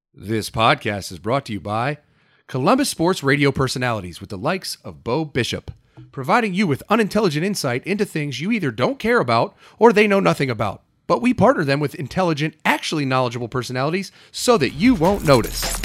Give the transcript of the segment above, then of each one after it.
This podcast is brought to you by Columbus Sports radio personalities with the likes of Bo Bishop, providing you with unintelligent insight into things you either don't care about or they know nothing about. But we partner them with intelligent, actually knowledgeable personalities so that you won't notice.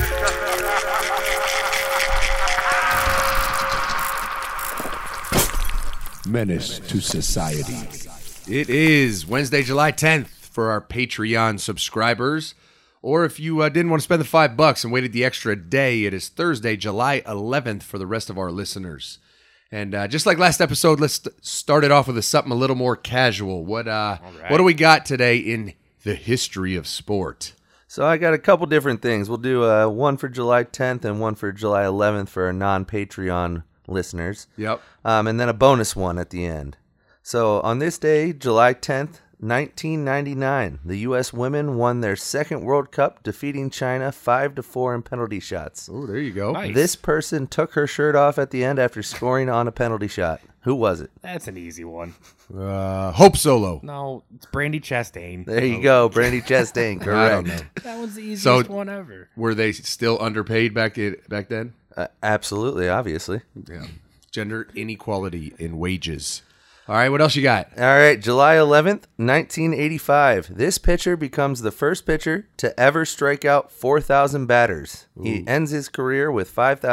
Menace to Society. It is Wednesday, July 10th for our Patreon subscribers. Or if you didn't want to spend the $5 and waited the extra day, it is Thursday, July 11th for the rest of our listeners. And just like last episode, let's start it off with something a little more casual. What do we got today in the history of sport? So I got a couple different things. We'll do one for July 10th and one for July 11th for our non-Patreon listeners. Yep. And then a bonus one at the end. So on this day, July 10th, 1999, the U.S. women won their second World Cup, defeating China 5-4 in penalty shots. Oh, there you go. Nice. This person took her shirt off at the end after scoring on a penalty shot. Who was it? That's an easy one. Hope Solo. No, it's Brandy Chastain. There you go, Brandy Chastain. Correct. I don't know. That was the easiest one ever. Were they still underpaid back then? Absolutely, obviously. Yeah. Gender inequality in wages. All right, what else you got? All right, July 11th, 1985. This pitcher becomes the first pitcher to ever strike out 4,000 batters. Ooh. He ends his career with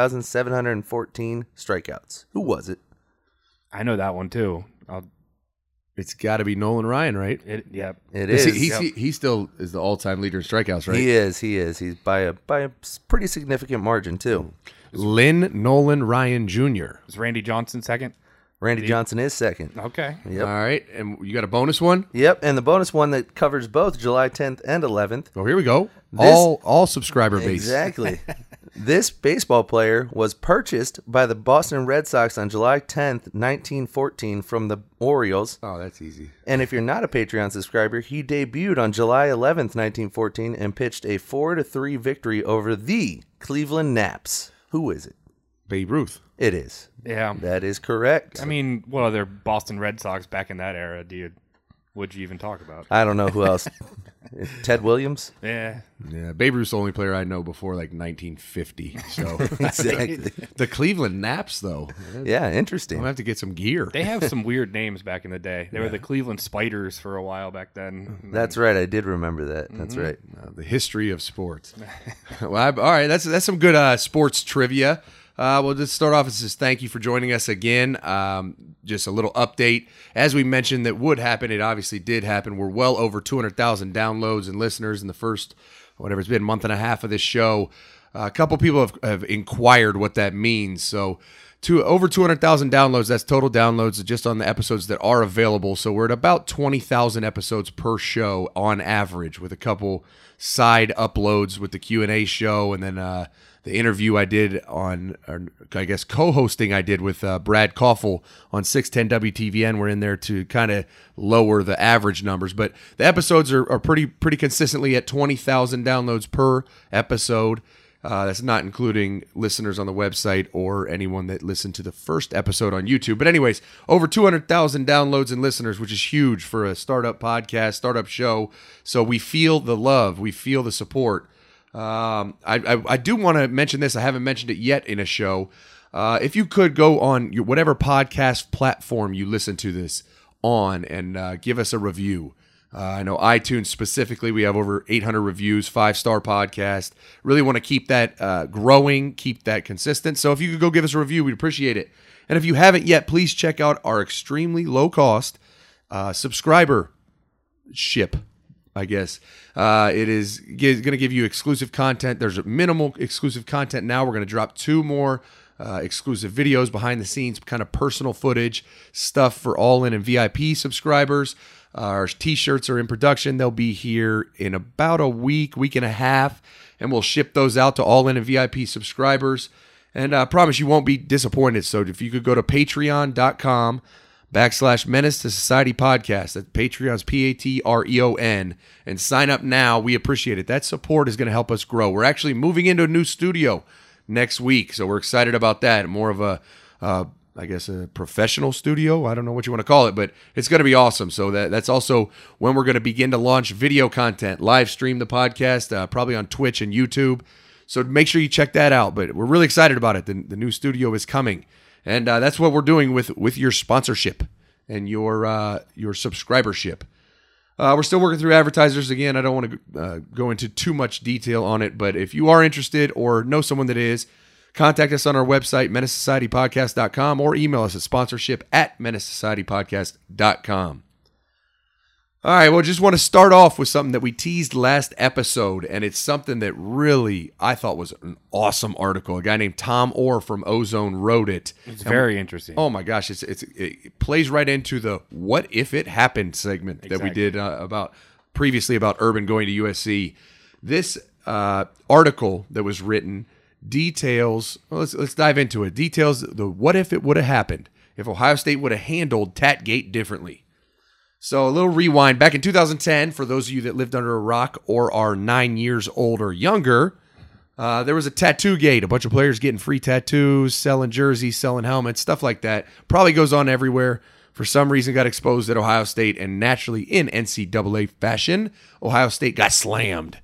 5,714 strikeouts. Who was it? I know that one, too. It's got to be Nolan Ryan, right? Yep. It is. He still is the all-time leader in strikeouts, right? He is. He's by a pretty significant margin, too. Lynn Nolan Ryan Jr. Was Randy Johnson second? Randy Johnson is second. Okay. Yep. All right, and you got a bonus one? Yep, and the bonus one that covers both July 10th and 11th. Oh, here we go. All subscriber base. Exactly. This baseball player was purchased by the Boston Red Sox on July 10th, 1914 from the Orioles. Oh, that's easy. And if you're not a Patreon subscriber, he debuted on July 11th, 1914 and pitched a 4-3 victory over the Cleveland Naps. Who is it? Babe Ruth. It is. Yeah. That is correct. I mean, what other Boston Red Sox back in that era would you even talk about? I don't know who else. Ted Williams? Yeah. Yeah, Babe Ruth's the only player I know before like 1950. So Exactly. The Cleveland Naps, though. Yeah, interesting. I'm gonna have to get some gear. They have some weird names back in the day. They were the Cleveland Spiders for a while back then. That's right. I did remember that. That's right. The history of sports. Well, all right, that's some good sports trivia. We'll just start off and just thank you for joining us again. Just a little update. As we mentioned that would happen, it obviously did happen. We're well over 200,000 downloads and listeners in the first, whatever it's been, month and a half of this show. A couple people have inquired what that means. So over 200,000 downloads, that's total downloads just on the episodes that are available. So we're at about 20,000 episodes per show on average, with a couple side uploads with the Q&A show, and then the interview I did on, or I guess co-hosting I did with Brad Koffel on 610 WTVN. We're in there to kind of lower the average numbers, but the episodes are pretty consistently at 20,000 downloads per episode. That's not including listeners on the website or anyone that listened to the first episode on YouTube. But anyways, over 200,000 downloads and listeners, which is huge for a startup podcast, startup show. So we feel the love. We feel the support. I do want to mention this. I haven't mentioned it yet in a show. If you could go on whatever podcast platform you listen to this on and give us a review. I know iTunes specifically, we have over 800 reviews, 5-star podcast. Really want to keep that growing, keep that consistent. So if you could go give us a review, we'd appreciate it. And if you haven't yet, please check out our extremely low-cost subscriber ship, I guess. It is going to give you exclusive content. There's minimal exclusive content now. We're going to drop 2 more exclusive videos, behind the scenes, kind of personal footage, stuff for all-in and VIP subscribers. Our t-shirts are in production. They'll be here in about a week and a half, and we'll ship those out to all-in and VIP subscribers. And I promise you won't be disappointed. So if you could go to patreon.com/Menace to Society podcast, that's Patreon's Patreon, and sign up now. We appreciate it. That support is going to help us grow. We're actually moving into a new studio next week, so we're excited about that. More of a I guess a professional studio. I don't know what you want to call it, but it's going to be awesome. So that's also when we're going to begin to launch video content, live stream the podcast, probably on Twitch and YouTube. So make sure you check that out. But we're really excited about it. The new studio is coming, and that's what we're doing with your sponsorship and your subscribership. We're still working through advertisers. Again, I don't want to go into too much detail on it, but if you are interested or know someone that is, contact us on our website, menacesocietypodcast.com, or email us at sponsorship@menacesocietypodcast.com. All right, well, just want to start off with something that we teased last episode, and it's something that really I thought was an awesome article. A guy named Tom Orr from Ozone wrote it. It's very interesting. Oh my gosh, it plays right into the "What If It Happened" segment that we did previously about Urban going to USC. This article that was written details. Well, let's dive into it. Details the what if it would have happened if Ohio State would have handled Tatgate differently. So a little rewind. Back in 2010, for those of you that lived under a rock or are 9 years old or younger, there was a tattoo gate. A bunch of players getting free tattoos, selling jerseys, selling helmets, stuff like that. Probably goes on everywhere. For some reason, got exposed at Ohio State, and naturally, in NCAA fashion, Ohio State got slammed.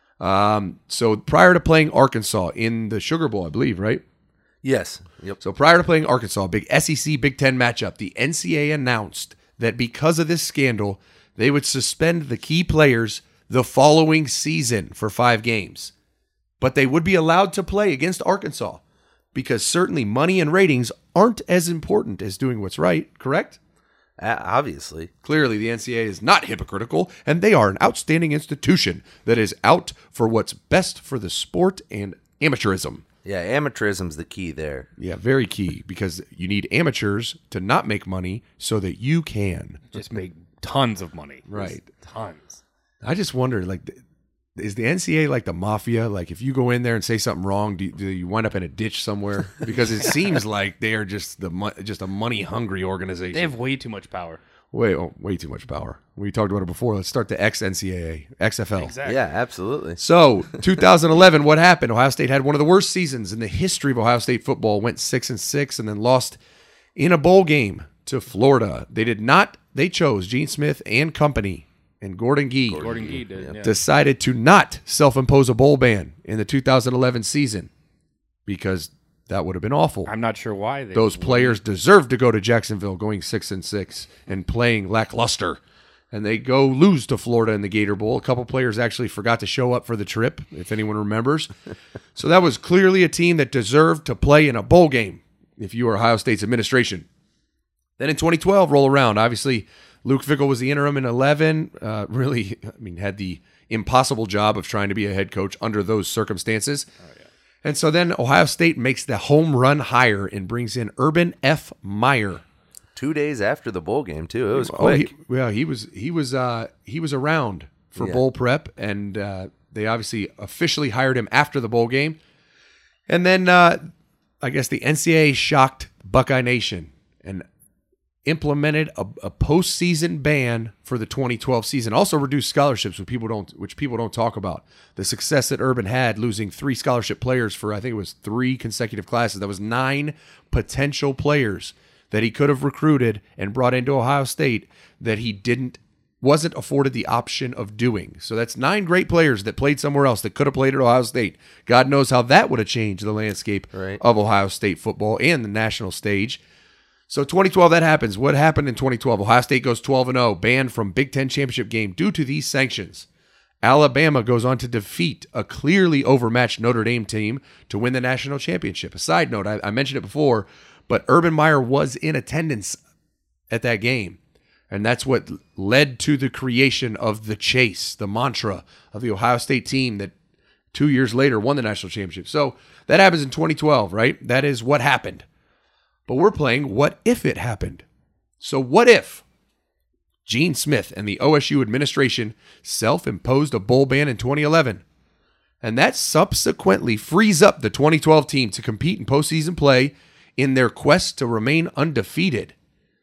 So prior to playing Arkansas in the Sugar Bowl, I believe, right? Yes. Yep. So prior to playing Arkansas, big SEC Big Ten matchup, the NCAA announced that because of this scandal, they would suspend the key players the following season for 5 games. But they would be allowed to play against Arkansas because certainly money and ratings aren't as important as doing what's right, correct? Obviously. Clearly, the NCAA is not hypocritical, and they are an outstanding institution that is out for what's best for the sport and amateurism. Yeah, amateurism's the key there. Yeah, very key, because you need amateurs to not make money so that you can. Just make tons of money. Right. Just tons. I just wonder, like, is the NCAA like the mafia? Like, if you go in there and say something wrong, do you wind up in a ditch somewhere? Because it seems like they are just a money-hungry organization. They have way too much power. Way too much power. We talked about it before. Let's start the ex-NCAA, XFL. Exactly. Yeah, absolutely. So, 2011, what happened? Ohio State had one of the worst seasons in the history of Ohio State football. Went 6-6 and then lost in a bowl game to Florida. They chose Gene Smith and company and Gordon Gee. Gordon Gee did. Yeah. Decided to not self-impose a bowl ban in the 2011 season because that would have been awful. I'm not sure why. Those players deserved to go to Jacksonville going 6-6 and playing lackluster. And they go lose to Florida in the Gator Bowl. A couple players actually forgot to show up for the trip, if anyone remembers. So that was clearly a team that deserved to play in a bowl game if you were Ohio State's administration. Then in 2012, roll around. Obviously, Luke Fickell was the interim in 11. Had the impossible job of trying to be a head coach under those circumstances. And so then Ohio State makes the home run hire and brings in Urban F. Meyer. 2 days after the bowl game too. It was quick. He was around for bowl prep, and they obviously officially hired him after the bowl game. And then I guess the NCAA shocked Buckeye Nation and implemented a postseason ban for the 2012 season. Also reduced scholarships, which people don't talk about. The success that Urban had, losing 3 scholarship players for, I think it was 3 consecutive classes. That was 9 potential players that he could have recruited and brought into Ohio State that he wasn't afforded the option of doing. So that's 9 great players that played somewhere else that could have played at Ohio State. God knows how that would have changed the landscape of Ohio State football and the national stage. So 2012, that happens. What happened in 2012? Ohio State goes 12-0, banned from Big Ten championship game due to these sanctions. Alabama goes on to defeat a clearly overmatched Notre Dame team to win the national championship. A side note, I mentioned it before, but Urban Meyer was in attendance at that game. And that's what led to the creation of the chase, the mantra of the Ohio State team that 2 years later won the national championship. So that happens in 2012, right? That is what happened. But we're playing what if it happened. So what if Gene Smith and the OSU administration self-imposed a bowl ban in 2011, and that subsequently frees up the 2012 team to compete in postseason play in their quest to remain undefeated?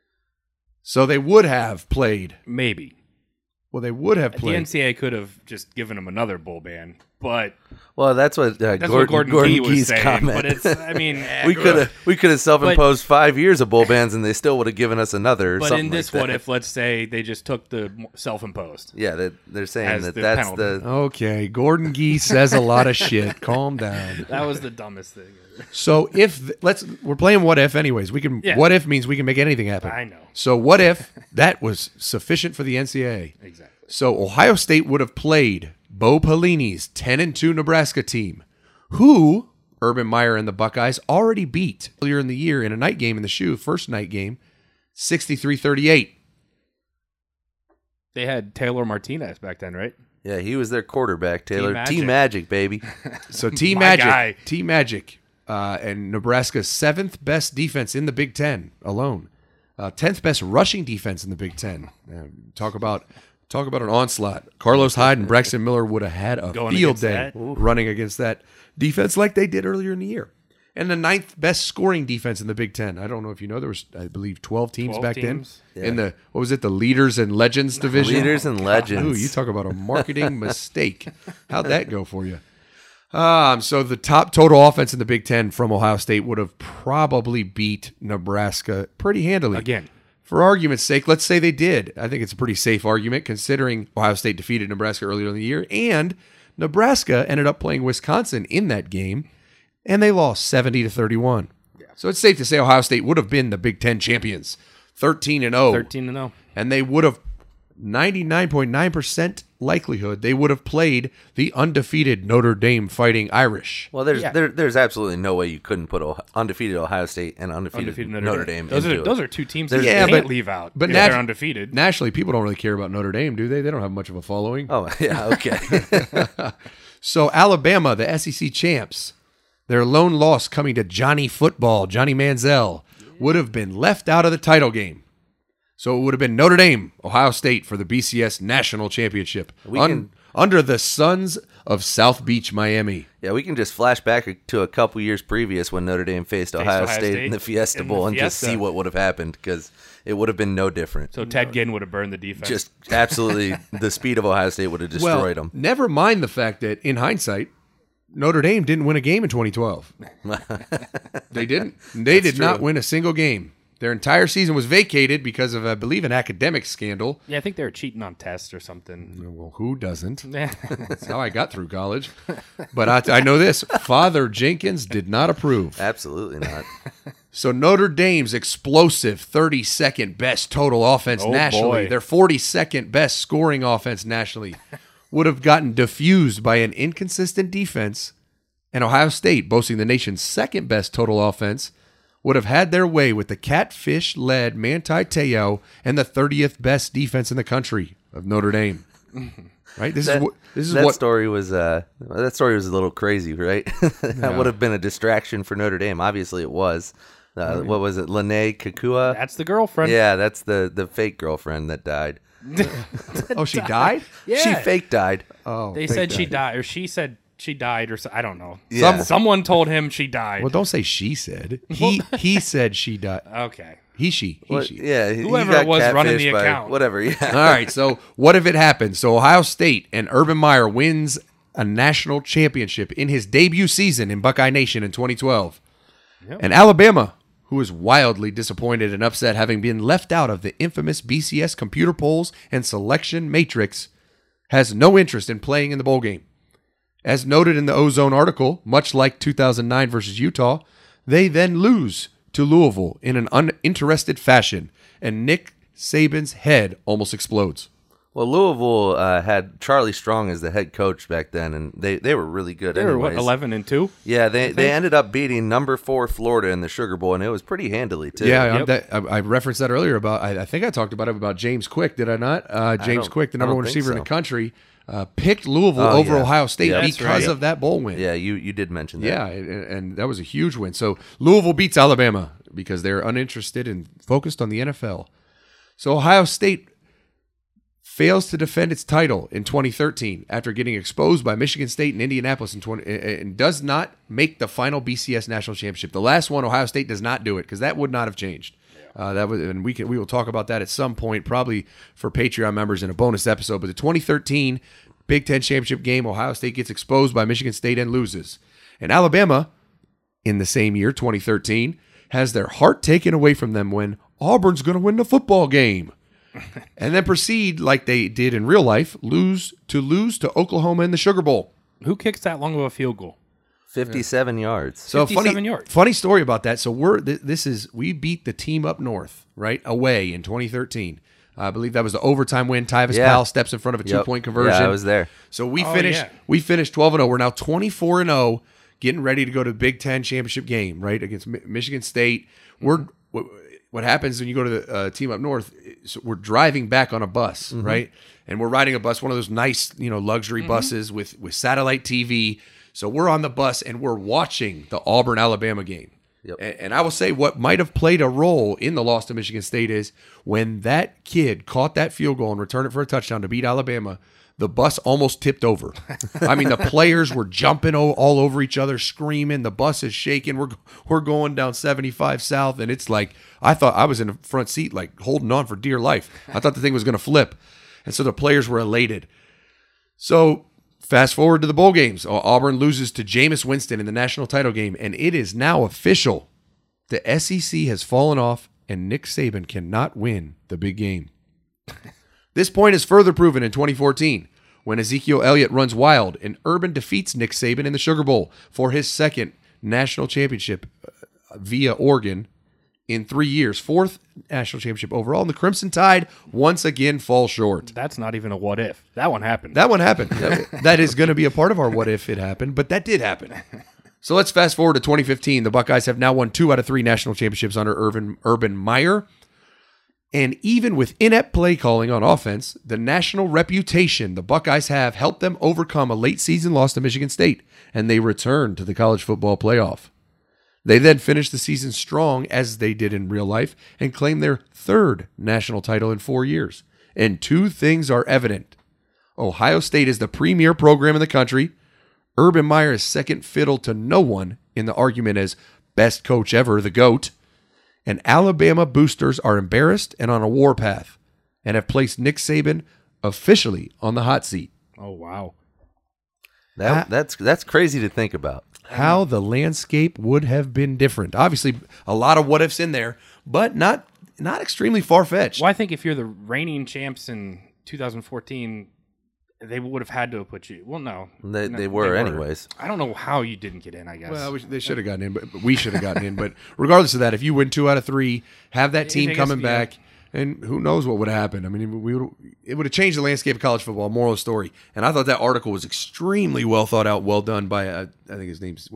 So they would have played. Maybe. Well, they would have played. The NCAA could have just given them another bowl ban, but Well, that's what That's what Gordon Gee was Gee's saying. comment. But it's, I mean, we could have self-imposed 5 years of bull bans, and they still would have given us another. Or but something in this, like what that. if, let's say, they just took the self-imposed? Yeah, they're saying As that the that's penalty. the. Okay, Gordon Gee says a lot of shit. Calm down. That was the dumbest thing. So we're playing what if anyways. We can Yeah. what if means we can make anything happen. I know. So what if that was sufficient for the NCAA? Exactly. So Ohio State would have played Bo Pelini's 10-2 Nebraska team, who Urban Meyer and the Buckeyes already beat earlier in the year in a night game in the shoe, first night game, 63-38. They had Taylor Martinez back then, right? Yeah, he was their quarterback, Taylor. T-Magic. T-Magic, baby. So My guy. T Magic, and Nebraska's 7th best defense in the Big Ten alone, 10th best rushing defense in the Big Ten. Talk about an onslaught. Carlos Hyde and Braxton Miller would have had a Going field against day that? running against that defense like they did earlier in the year. And the 9th best scoring defense in the Big Ten. I don't know if you know, there was, I believe, 12 teams 12 back teams? then. In the, what was it, the Leaders and Legends division? Leaders and legends. Ooh, you talk about a marketing mistake. How'd that go for you? So the top total offense in the Big Ten from Ohio State would have probably beat Nebraska pretty handily. Again. For argument's sake, let's say they did. I think it's a pretty safe argument considering Ohio State defeated Nebraska earlier in the year, and Nebraska ended up playing Wisconsin in that game, and they lost 70-31. So it's safe to say Ohio State would have been the Big Ten champions, 13-0. 13-0. And they would have 99.9% likelihood they would have played the undefeated Notre Dame Fighting Irish. Well, there's Yeah. there's absolutely no way you couldn't put undefeated Ohio State and undefeated Notre Dame Those into are it. two teams that you Yeah, can't but- leave out. but if nat- they're undefeated. Nationally, people don't really care about Notre Dame, do they? They don't have much of a following. Oh, yeah, okay. So Alabama, the SEC champs, their lone loss coming to Johnny Football, Johnny Manziel, would have been left out of the title game. So it would have been Notre Dame, Ohio State for the BCS National Championship under the Sons of South Beach, Miami. Yeah, we can just flash back to a couple years previous when Notre Dame faced Ohio Ohio State State in the Fiesta in the Bowl and just Fiesta. see what would have happened, because it would have been no different. So Ted Ginn would have burned the defense. Just absolutely, the speed of Ohio State would have destroyed them. Never mind the fact that, in hindsight, Notre Dame didn't win a game in 2012. They didn't. They did not true. win a single game. Their entire season was vacated because of, I believe, an academic scandal. yeah, I think they were cheating on tests or something. Well, who doesn't? Yeah. That's how I got through college. But I know this. Father Jenkins did not approve. Absolutely not. So Notre Dame's explosive 32nd best total offense Oh, nationally, boy. their 42nd best scoring offense nationally, would have gotten diffused by an inconsistent defense, and Ohio State, boasting the nation's second best total offense, would have had their way with the catfish-led Manti Te'o and the 30th best defense in the country of Notre Dame. Right? This is That what story was a little crazy, right? That would have been a distraction for Notre Dame. Obviously, it was. What was it, Lene Kakua? That's the girlfriend. Yeah, that's the fake girlfriend that died. Oh, she died? Yeah. She fake died. Oh, They fake said she died. died, or she said she died, or I don't know. Yeah. Someone told him she died. Well, don't say she said. He said she died. Okay. He, Well, she. yeah, he Whoever got it was running the catfished by account. whatever. Yeah. All right, so what if it happens? So Ohio State and Urban Meyer wins a national championship in his debut season in Buckeye Nation in 2012. Yep. And Alabama, who is wildly disappointed and upset having been left out of the infamous BCS computer polls and selection matrix, has no interest in playing in the bowl game. As noted in the Ozone article, much like 2009 versus Utah, they then lose to Louisville in an uninterested fashion, and Nick Saban's head almost explodes. Well, Louisville had Charlie Strong as the head coach back then, and they were really good. They were, what, anyways. 11-2? Yeah, they ended up beating number 4 Florida in the Sugar Bowl, and it was pretty handily too. Yeah, Yep. I referenced that earlier about. I think I talked about James Quick. Did I not? James don't- Quick, the I number don't one think receiver in so. the country, picked Louisville Oh, over yeah. Ohio State Yeah, that's because right. of that bowl win. Yeah, you did mention that. Yeah, and that was a huge win. So Louisville beats Alabama because they're uninterested and focused on the NFL. So Ohio State fails to defend its title in 2013 after getting exposed by Michigan State and Indianapolis and does not make the final BCS national championship. The last one, Ohio State does not do it because that would not have changed. That was, and we will talk about that at some point, probably for Patreon members in a bonus episode. But the 2013 Big Ten championship game, Ohio State gets exposed by Michigan State and loses. And Alabama, in the same year, 2013, has their heart taken away from them when Auburn's going to win the football game. And then proceed, like they did in real life, lose to Oklahoma in the Sugar Bowl. Who kicks that long of a field goal? 57 yards. So 57 yards. Funny story about that. So we beat the team up north, right, away in 2013. I believe that was the overtime win. Tyvis Powell steps in front of a 2-point conversion. Yeah, I was there. So we finished 12-0. We're now 24-0, getting ready to go to the Big Ten championship game, right, against Michigan State. What happens when you go to the team up north? So we're driving back on a bus, right, and we're riding a bus, one of those nice, luxury buses with satellite TV. So we're on the bus and we're watching the Auburn-Alabama game. Yep. And I will say what might have played a role in the loss to Michigan State is when that kid caught that field goal and returned it for a touchdown to beat Alabama, the bus almost tipped over. I mean, the players were jumping all over each other, screaming. The bus is shaking. We're going down 75 South, and it's like I thought I was in the front seat, like holding on for dear life. I thought the thing was going to flip. And so the players were elated. So fast forward to the bowl games. Auburn loses to Jameis Winston in the national title game, and it is now official. The SEC has fallen off, and Nick Saban cannot win the big game. This point is further proven in 2014 when Ezekiel Elliott runs wild and Urban defeats Nick Saban in the Sugar Bowl for his second national championship via Oregon in 3 years. Fourth national championship overall, and the Crimson Tide once again fall short. That's not even a what if. That one happened. That one happened. That is going to be a part of our what if it happened, but that did happen. So let's fast forward to 2015. The Buckeyes have now won 2 out of 3 national championships under Urban Meyer. And even with inept play calling on offense, the national reputation the Buckeyes have helped them overcome a late season loss to Michigan State, and they return to the college football playoff. They then finish the season strong, as they did in real life, and claim their 3rd national title in 4 years. And 2 things are evident. Ohio State is the premier program in the country. Urban Meyer is second fiddle to no one in the argument as best coach ever, the GOAT. And Alabama boosters are embarrassed and on a warpath and have placed Nick Saban officially on the hot seat. Oh, wow. That's crazy to think about. How the landscape would have been different. Obviously, a lot of what ifs in there, but not extremely far-fetched. Well, I think if you're the reigning champs in 2014, they would have had to have put you. Well, no. They were anyways. I don't know how you didn't get in, I guess. Well, they should have gotten in, but we should have gotten in. But regardless of that, if you win 2 out of 3, have that team coming back, and who knows what would have happened. I mean, it would have changed the landscape of college football, moral of the story. And I thought that article was extremely well thought out, well done by, I think his name's,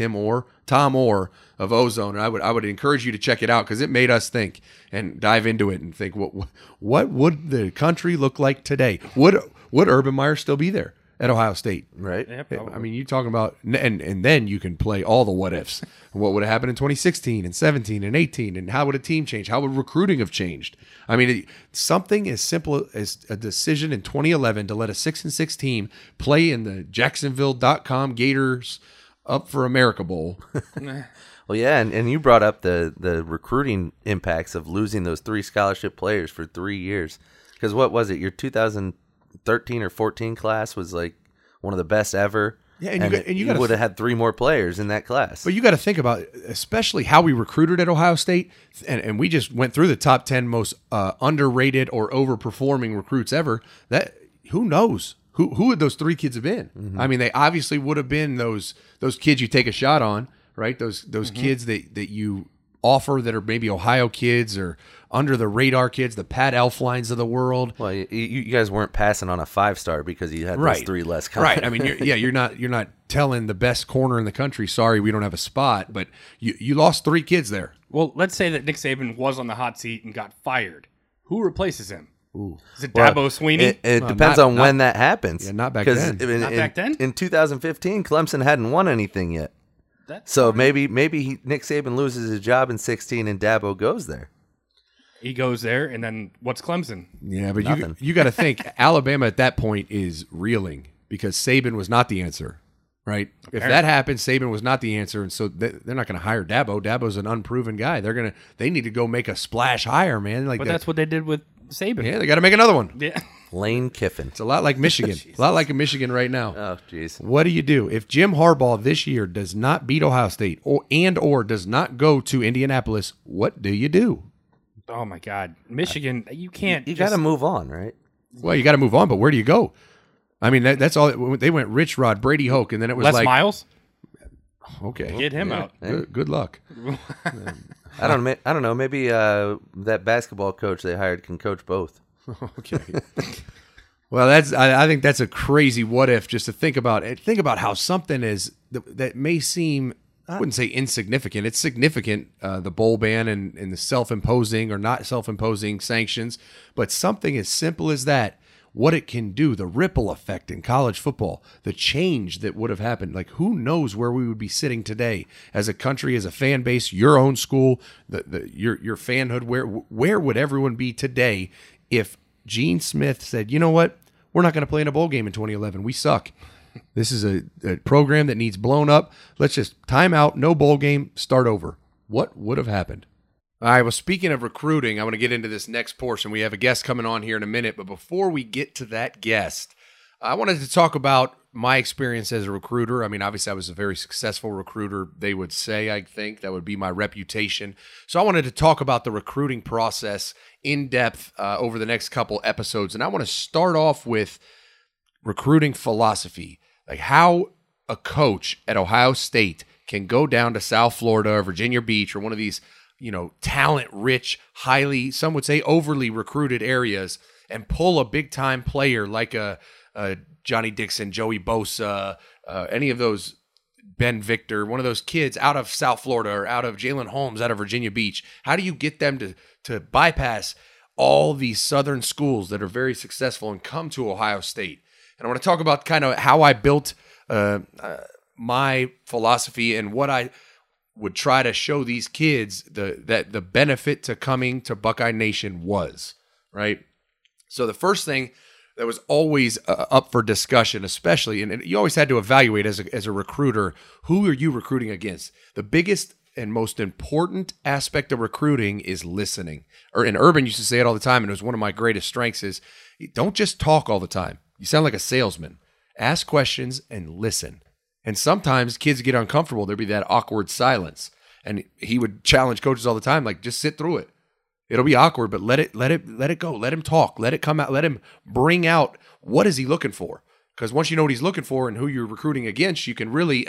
Tom Orr of Ozone. And I would encourage you to check it out because it made us think and dive into it and think, what would the country look like today? Would Urban Meyer still be there at Ohio State? Right. Yeah, probably. I mean, you're talking about, and then you can play all the what ifs. What would have happened in 2016 and 17 and 18, and how would a team change? How would recruiting have changed? I mean, something as simple as a decision in 2011 to let a 6-6 team play in the Jacksonville.com Gators Up for America Bowl. Well, yeah, and you brought up the recruiting impacts of losing those 3 scholarship players for 3 years. Because what was it? Your 2013 or 14 class was like one of the best ever. Yeah, and you would have had 3 more players in that class. But you got to think about, especially how we recruited at Ohio State, and we just went through the top 10 most underrated or overperforming recruits ever. That who knows who would those 3 kids have been? Mm-hmm. I mean, they obviously would have been those kids you take a shot on, right? Those mm-hmm. kids that you offer that are maybe Ohio kids or under the radar kids, the Pat Elflines of the world. Well, you guys weren't passing on a 5-star because you had those 3 less coming. Right. I mean, you're not telling the best corner in the country, sorry, we don't have a spot, but you lost 3 kids there. Well, let's say that Nick Saban was on the hot seat and got fired. Who replaces him? Ooh. Is it Dabo Swinney? It depends on when that happens. Yeah, not back then. Not back then? In 2015, Clemson hadn't won anything yet. So maybe Nick Saban loses his job in 16 and Dabo goes there. He goes there, and then what's Clemson? Yeah, but you got to think Alabama at that point is reeling because Saban was not the answer, right? Apparently. If that happened, Saban was not the answer, and so they're not going to hire Dabo. Dabo's an unproven guy. They need to go make a splash hire, man. But that's what they did with Saban. Yeah, they got to make another one. Yeah. Lane Kiffin. It's a lot like Michigan. A lot like in Michigan right now. Oh, jeez. What do you do if Jim Harbaugh this year does not beat Ohio State or does not go to Indianapolis? What do you do? Oh my God, Michigan! You can't. You got to move on, right? Well, you got to move on, but where do you go? I mean, that's all. They went Rich Rod, Brady Hoke, and then it was Les Miles. Okay, Get him out. Good luck. I don't know. Maybe that basketball coach they hired can coach both. Okay. Well, I think that's a crazy what if just to think about it. Think about how something is that may seem, I wouldn't say insignificant. It's significant, the bowl ban and the self-imposing or not self-imposing sanctions, but something as simple as that, what it can do, the ripple effect in college football, the change that would have happened. Like, who knows where we would be sitting today as a country, as a fan base, your own school, your fanhood. Where would everyone be today if Gene Smith said, you know what, we're not going to play in a bowl game in 2011. We suck. This is a program that needs blown up. Let's just time out, no bowl game, start over. What would have happened? All right, well, speaking of recruiting, I want to get into this next portion. We have a guest coming on here in a minute, but before we get to that guest, I wanted to talk about my experience as a recruiter. I mean, obviously, I was a very successful recruiter, they would say, I think. That would be my reputation. So I wanted to talk about the recruiting process in depth over the next couple episodes, and I want to start off with recruiting philosophy, like how a coach at Ohio State can go down to South Florida or Virginia Beach or one of these, talent-rich, highly, some would say overly recruited areas and pull a big-time player like a Johnny Dixon, Joey Bosa, any of those, Ben Victor, one of those kids out of South Florida or out of Jalen Holmes out of Virginia Beach. How do you get them to bypass all these southern schools that are very successful and come to Ohio State? And I want to talk about kind of how I built my philosophy and what I would try to show these kids that the benefit to coming to Buckeye Nation was, right? So the first thing that was always up for discussion, especially, and you always had to evaluate as a recruiter, who are you recruiting against? The biggest and most important aspect of recruiting is listening. And Urban used to say it all the time, and it was one of my greatest strengths is, don't just talk all the time. You sound like a salesman. Ask questions and listen. And sometimes kids get uncomfortable. There'd be that awkward silence. And he would challenge coaches all the time, like, just sit through it. It'll be awkward, but let it go. Let him talk. Let it come out. Let him bring out what is he looking for. Because once you know what he's looking for and who you're recruiting against, you can really,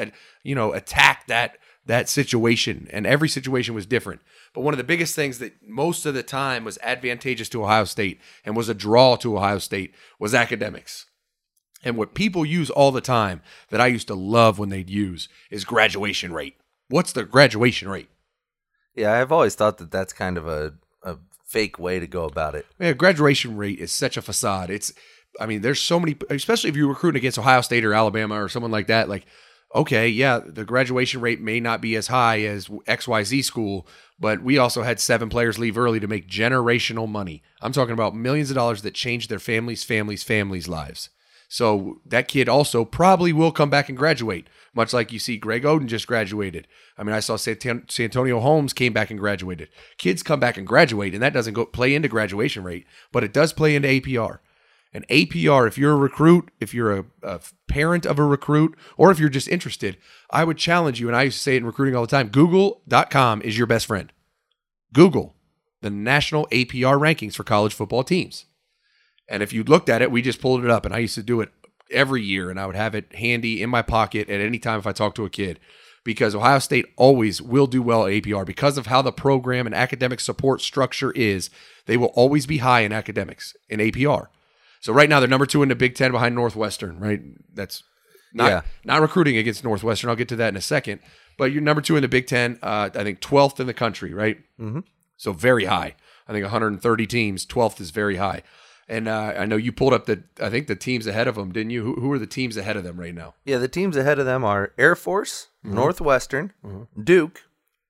attack that situation. And every situation was different. But one of the biggest things that most of the time was advantageous to Ohio State and was a draw to Ohio State was academics. And what people use all the time that I used to love when they'd use is graduation rate. What's the graduation rate? Yeah, I've always thought that that's kind of a fake way to go about it. Yeah, graduation rate is such a facade. There's so many, especially if you're recruiting against Ohio State or Alabama or someone like that, like, okay, yeah, the graduation rate may not be as high as XYZ school, but we also had 7 players leave early to make generational money. I'm talking about millions of dollars that changed their families' lives. So that kid also probably will come back and graduate, much like you see Greg Oden just graduated. I mean, I saw Santonio Holmes came back and graduated. Kids come back and graduate, and that doesn't play into graduation rate, but it does play into APR. And APR, if you're a recruit, if you're a parent of a recruit, or if you're just interested, I would challenge you, and I used to say it in recruiting all the time, Google.com is your best friend. Google the national APR rankings for college football teams. And if you looked at it, we just pulled it up, and I used to do it every year, and I would have it handy in my pocket at any time if I talked to a kid, because Ohio State always will do well at APR. Because of how the program and academic support structure is, they will always be high in academics, in APR. So right now, they're number 2 in the Big Ten behind Northwestern, right? That's not recruiting against Northwestern. I'll get to that in a second. But you're number 2 in the Big Ten, I think 12th in the country, right? Mm-hmm. So very high. I think 130 teams, 12th is very high. And I know you pulled up the teams ahead of them, didn't you? Who are the teams ahead of them right now? Yeah, the teams ahead of them are Air Force, Northwestern, Duke,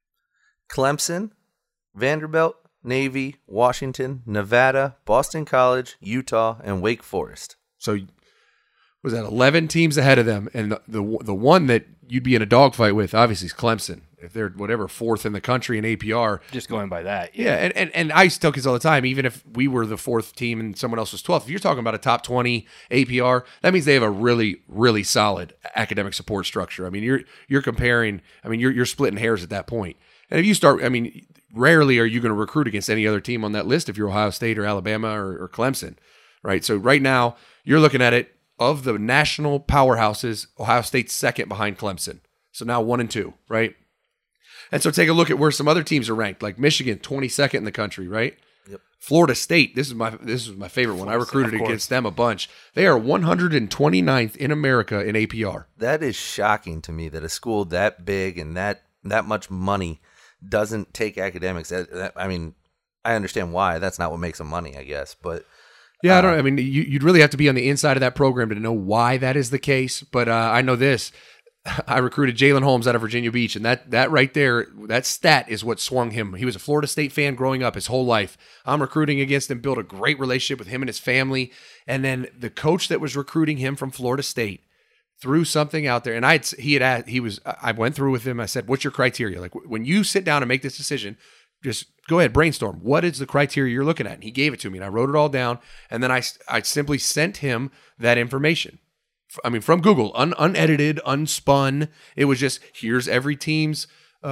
Clemson, Vanderbilt, Navy, Washington, Nevada, Boston College, Utah, and Wake Forest. So was that 11 teams ahead of them? And the one that you'd be in a dogfight with, obviously, is Clemson. if they're whatever fourth in the country in APR. Just going by that. Yeah, and I used to tell kids all the time, even if we were the fourth team and someone else was 12th, if you're talking about a top 20 APR, that means they have a really, really solid academic support structure. I mean, you're comparing, I mean, you're splitting hairs at that point. And if you start, I mean, rarely are you going to recruit against any other team on that list if you're Ohio State or Alabama or Clemson, right? So right now, you're looking at it, of the national powerhouses, Ohio State's second behind Clemson. So now 1 and 2, right? And so take a look at where some other teams are ranked, like Michigan, 22nd in the country, right? Yep. Florida State, this is my favorite one. I recruited against them a bunch. They are 129th in America in APR. That is shocking to me that a school that big and that much money doesn't take academics. I mean, I understand why. That's not what makes them money, I guess. But yeah, I mean, you'd really have to be on the inside of that program to know why that is the case. But I know this. I recruited Jalen Holmes out of Virginia Beach, and that right there, that stat is what swung him. He was a Florida State fan growing up his whole life. I'm recruiting against him, built a great relationship with him and his family. And then the coach that was recruiting him from Florida State threw something out there, and I went through with him. I said, "What's your criteria? Like when you sit down and make this decision, just go ahead, brainstorm. What is the criteria you're looking at?" And he gave it to me, and I wrote it all down. And then I simply sent him that information. I mean, from Google, unedited, unspun. It was just, here's every team's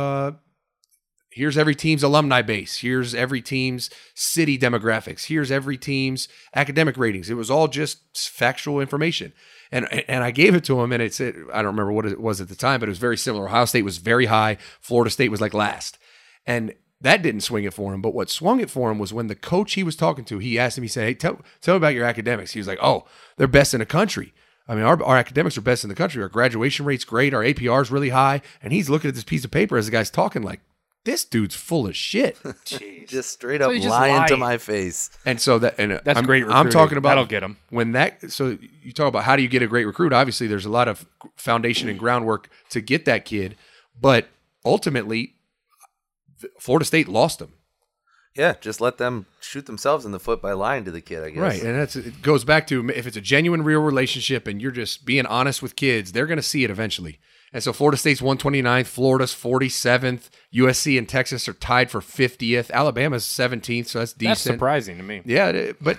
alumni base. Here's every team's city demographics. Here's every team's academic ratings. It was all just factual information. And I gave it to him, and I don't remember what it was at the time, but it was very similar. Ohio State was very high. Florida State was like last. And that didn't swing it for him. But what swung it for him was when the coach he was talking to, he asked him, he said, "Hey, tell me about your academics." He was like, "Oh, they're best in the country. I mean, our academics are best in the country. Our graduation rate's great. Our APR is really high." And he's looking at this piece of paper as the guy's talking like, this dude's full of shit. Jeez. Just straight up So he just lying to lied. my face. And so that's great recruiting. I'm talking about That'll get him. So you talk about how do you get a great recruit? Obviously, there's a lot of foundation and groundwork to get that kid, but ultimately, Florida State lost him. Yeah, just let them shoot themselves in the foot by lying to the kid, I guess. Right, and it goes back to, if it's a genuine, real relationship and you're just being honest with kids, they're going to see it eventually. And so Florida State's 129th, Florida's 47th, USC and Texas are tied for 50th, Alabama's 17th, so that's decent. That's surprising to me. Yeah, but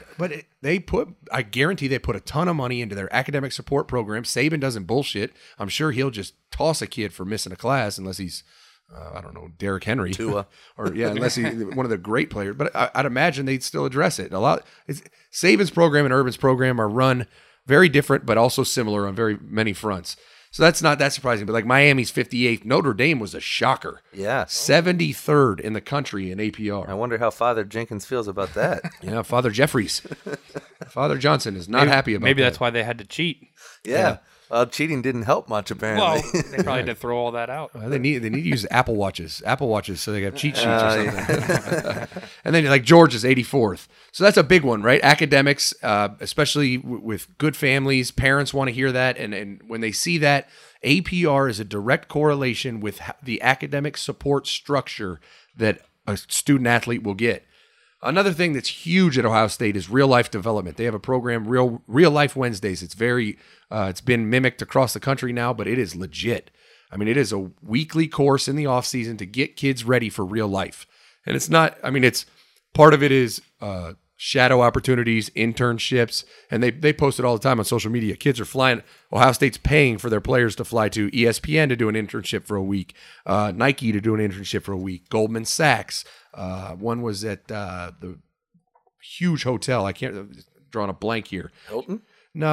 I guarantee they put a ton of money into their academic support program. Saban doesn't bullshit. I'm sure he'll just toss a kid for missing a class unless he's, I don't know, Derrick Henry. Tua. Unless he's one of the great players. But I'd imagine they'd still address it. Saban's program and Urban's program are run very different, but also similar on very many fronts. So that's not that surprising. But like Miami's 58th, Notre Dame was a shocker. Yeah. 73rd in the country in APR. I wonder how Father Jenkins feels about that. Yeah, Father Jeffries. Father Johnson is not happy about Maybe that. that's why they had to cheat. Yeah. Well, cheating didn't help much, apparently. Well, they probably had to throw all that out. They need to use Apple Watches, so they have cheat sheets or something. And then like Georgia's 84th, so that's a big one, right? Academics, especially with good families, parents want to hear that, and when they see that, APR is a direct correlation with the academic support structure that a student athlete will get. Another thing that's huge at Ohio State is real life development. They have a program, Real Life Wednesdays. It's it's been mimicked across the country now, but it is legit. I mean, it is a weekly course in the off season to get kids ready for real life. And it's not, I mean, it's part of it is shadow opportunities, internships, and they post it all the time on social media. Kids are flying. Ohio State's paying for their players to fly to ESPN to do an internship for a week, Nike to do an internship for a week, Goldman Sachs. One was at the huge hotel. I can't, drawing a blank here. Hilton?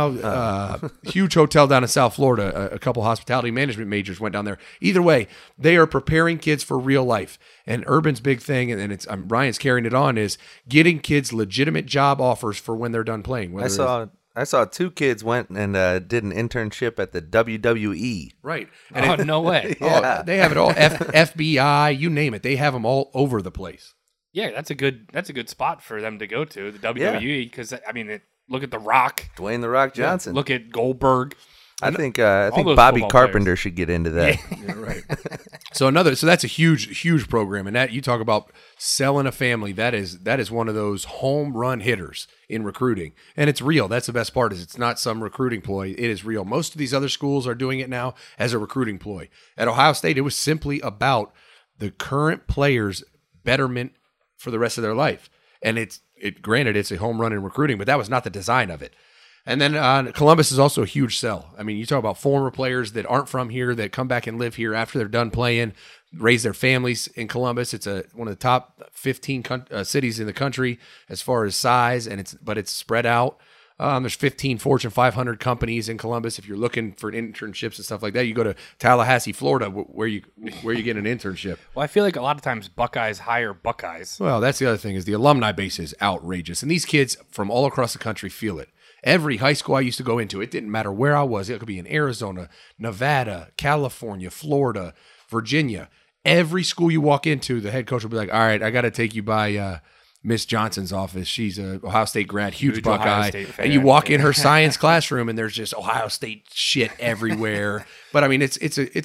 No, huge hotel down in South Florida. A couple hospitality management majors went down there. Either way, they are preparing kids for real life. And Urban's big thing, and it's Ryan's carrying it on, is getting kids legitimate job offers for when they're done playing. I saw two kids went and did an internship at the WWE. Right. And no way. Yeah. They have it all. FBI, you name it. They have them all over the place. Yeah, that's a good spot for them to go to, the WWE, because I mean, look at The Rock, Dwayne The Rock Johnson. look at Goldberg. I think those Bobby football Carpenter should get into that. Yeah, right. So that's a huge program, and that you talk about selling a family. That is one of those home run hitters in recruiting, and it's real. That's the best part is it's not some recruiting ploy. It is real. Most of these other schools are doing it now as a recruiting ploy. At Ohio State, it was simply about the current players' betterment for the rest of their life, and granted it's a home run in recruiting, but that was not the design of it. And then Columbus is also a huge sell. I mean, you talk about former players that aren't from here that come back and live here after they're done playing, raise their families in Columbus. It's one of the top 15 cities in the country as far as size, but it's spread out. There's 15 Fortune 500 companies in Columbus. If you're looking for internships and stuff like that, you go to Tallahassee, Florida, where you get an internship. Well, I feel like a lot of times Buckeyes hire Buckeyes. Well, that's the other thing is the alumni base is outrageous, and these kids from all across the country feel it. Every high school I used to go into, it didn't matter where I was. It could be in Arizona, Nevada, California, Florida, Virginia. Every school you walk into, the head coach will be like, all right, I got to take you by Miss Johnson's office. She's a Ohio State grad, huge Buckeye. And you walk in her science classroom, and there's just Ohio State shit everywhere. But I mean, it's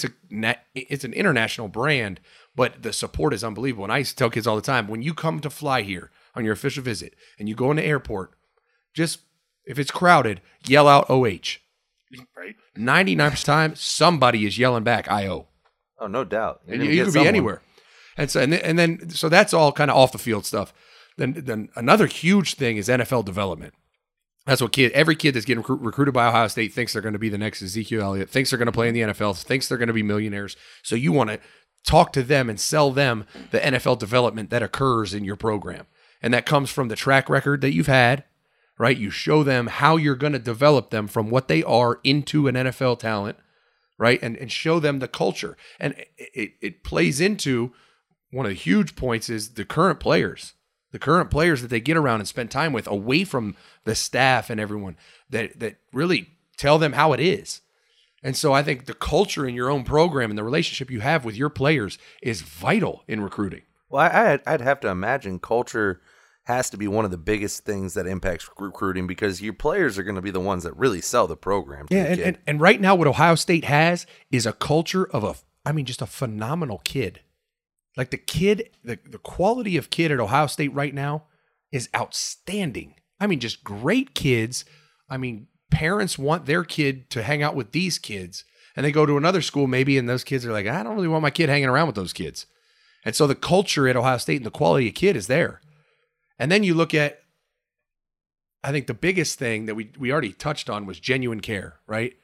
an international brand, but the support is unbelievable. And I used to tell kids all the time, when you come to fly here on your official visit, and you go in the airport, just if it's crowded, yell out OH. Right. 99% of the time, somebody is yelling back IO. Oh, no doubt. And you could be anywhere. And so that's all kind of off the field stuff. Then another huge thing is NFL development. That's what every kid that's getting recruited by Ohio State thinks they're going to be the next Ezekiel Elliott, thinks they're going to play in the NFL, thinks they're going to be millionaires. So you want to talk to them and sell them the NFL development that occurs in your program. And that comes from the track record that you've had, right? You show them how you're going to develop them from what they are into an NFL talent, right? And show them the culture. And it plays into one of the huge points is the current players that they get around and spend time with away from the staff and everyone that really tell them how it is. And so I think the culture in your own program and the relationship you have with your players is vital in recruiting. Well, I'd have to imagine culture has to be one of the biggest things that impacts recruiting because your players are going to be the ones that really sell the program. And right now what Ohio State has is a culture of just a phenomenal kid. Like the kid, the quality of kid at Ohio State right now is outstanding. I mean, just great kids. I mean, parents want their kid to hang out with these kids, and they go to another school maybe, and those kids are like, I don't really want my kid hanging around with those kids. And so the culture at Ohio State and the quality of kid is there. And then you look at, I think the biggest thing that we already touched on was genuine care, right?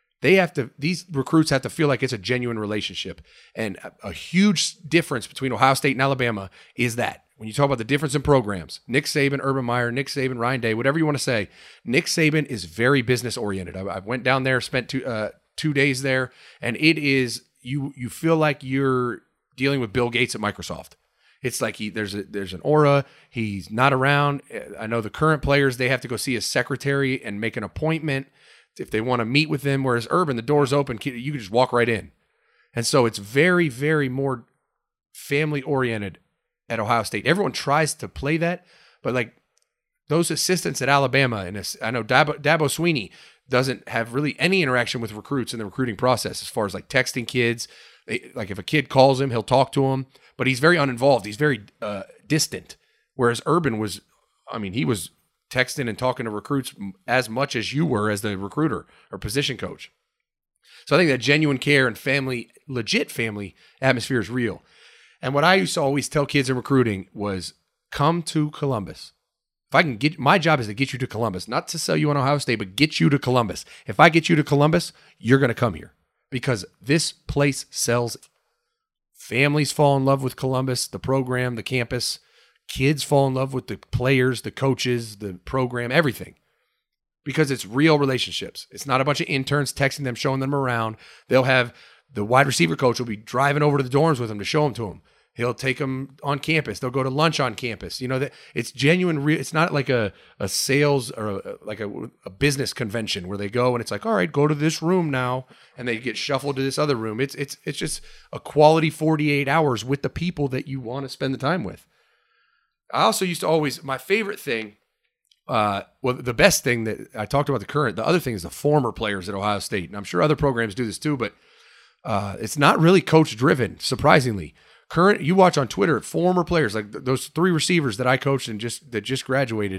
These recruits have to feel like it's a genuine relationship. And a huge difference between Ohio State and Alabama is that when you talk about the difference in programs, Nick Saban, Urban Meyer, Nick Saban, Ryan Day, whatever you want to say, Nick Saban is very business oriented. I went down there, spent 2 days there, and it is, you feel like you're dealing with Bill Gates at Microsoft. It's like there's an aura. He's not around. I know the current players, they have to go see a secretary and make an appointment if they want to meet with them, whereas Urban, the door's open, you can just walk right in. And so it's very, very more family-oriented at Ohio State. Everyone tries to play that, but like those assistants at Alabama, and I know Dabo Sweeney doesn't have really any interaction with recruits in the recruiting process as far as like texting kids. Like if a kid calls him, he'll talk to him, but he's very uninvolved. He's very distant, whereas Urban was, he was texting and talking to recruits as much as you were as the recruiter or position coach. So I think that genuine care and legit family atmosphere is real. And what I used to always tell kids in recruiting was come to Columbus. If I can my job is to get you to Columbus, not to sell you on Ohio State, but get you to Columbus. If I get you to Columbus, you're going to come here because this place sells. Families fall in love with Columbus, the program, the campus. Kids fall in love with the players, the coaches, the program, everything. Because it's real relationships. It's not a bunch of interns texting them, showing them around. They'll have the wide receiver coach will be driving over to the dorms with them to show them to them. He'll take them on campus. They'll go to lunch on campus. That it's genuine. It's not like a sales or like a business convention where they go and it's like, all right, go to this room now, and they get shuffled to this other room. It's just a quality 48 hours with the people that you want to spend the time with. I also used to my favorite thing well, the best thing that I talked about the other thing is the former players at Ohio State. And I'm sure other programs do this too, but it's not really coach driven, surprisingly. You watch on Twitter, former players, like those 3 receivers that I coached and that just graduated,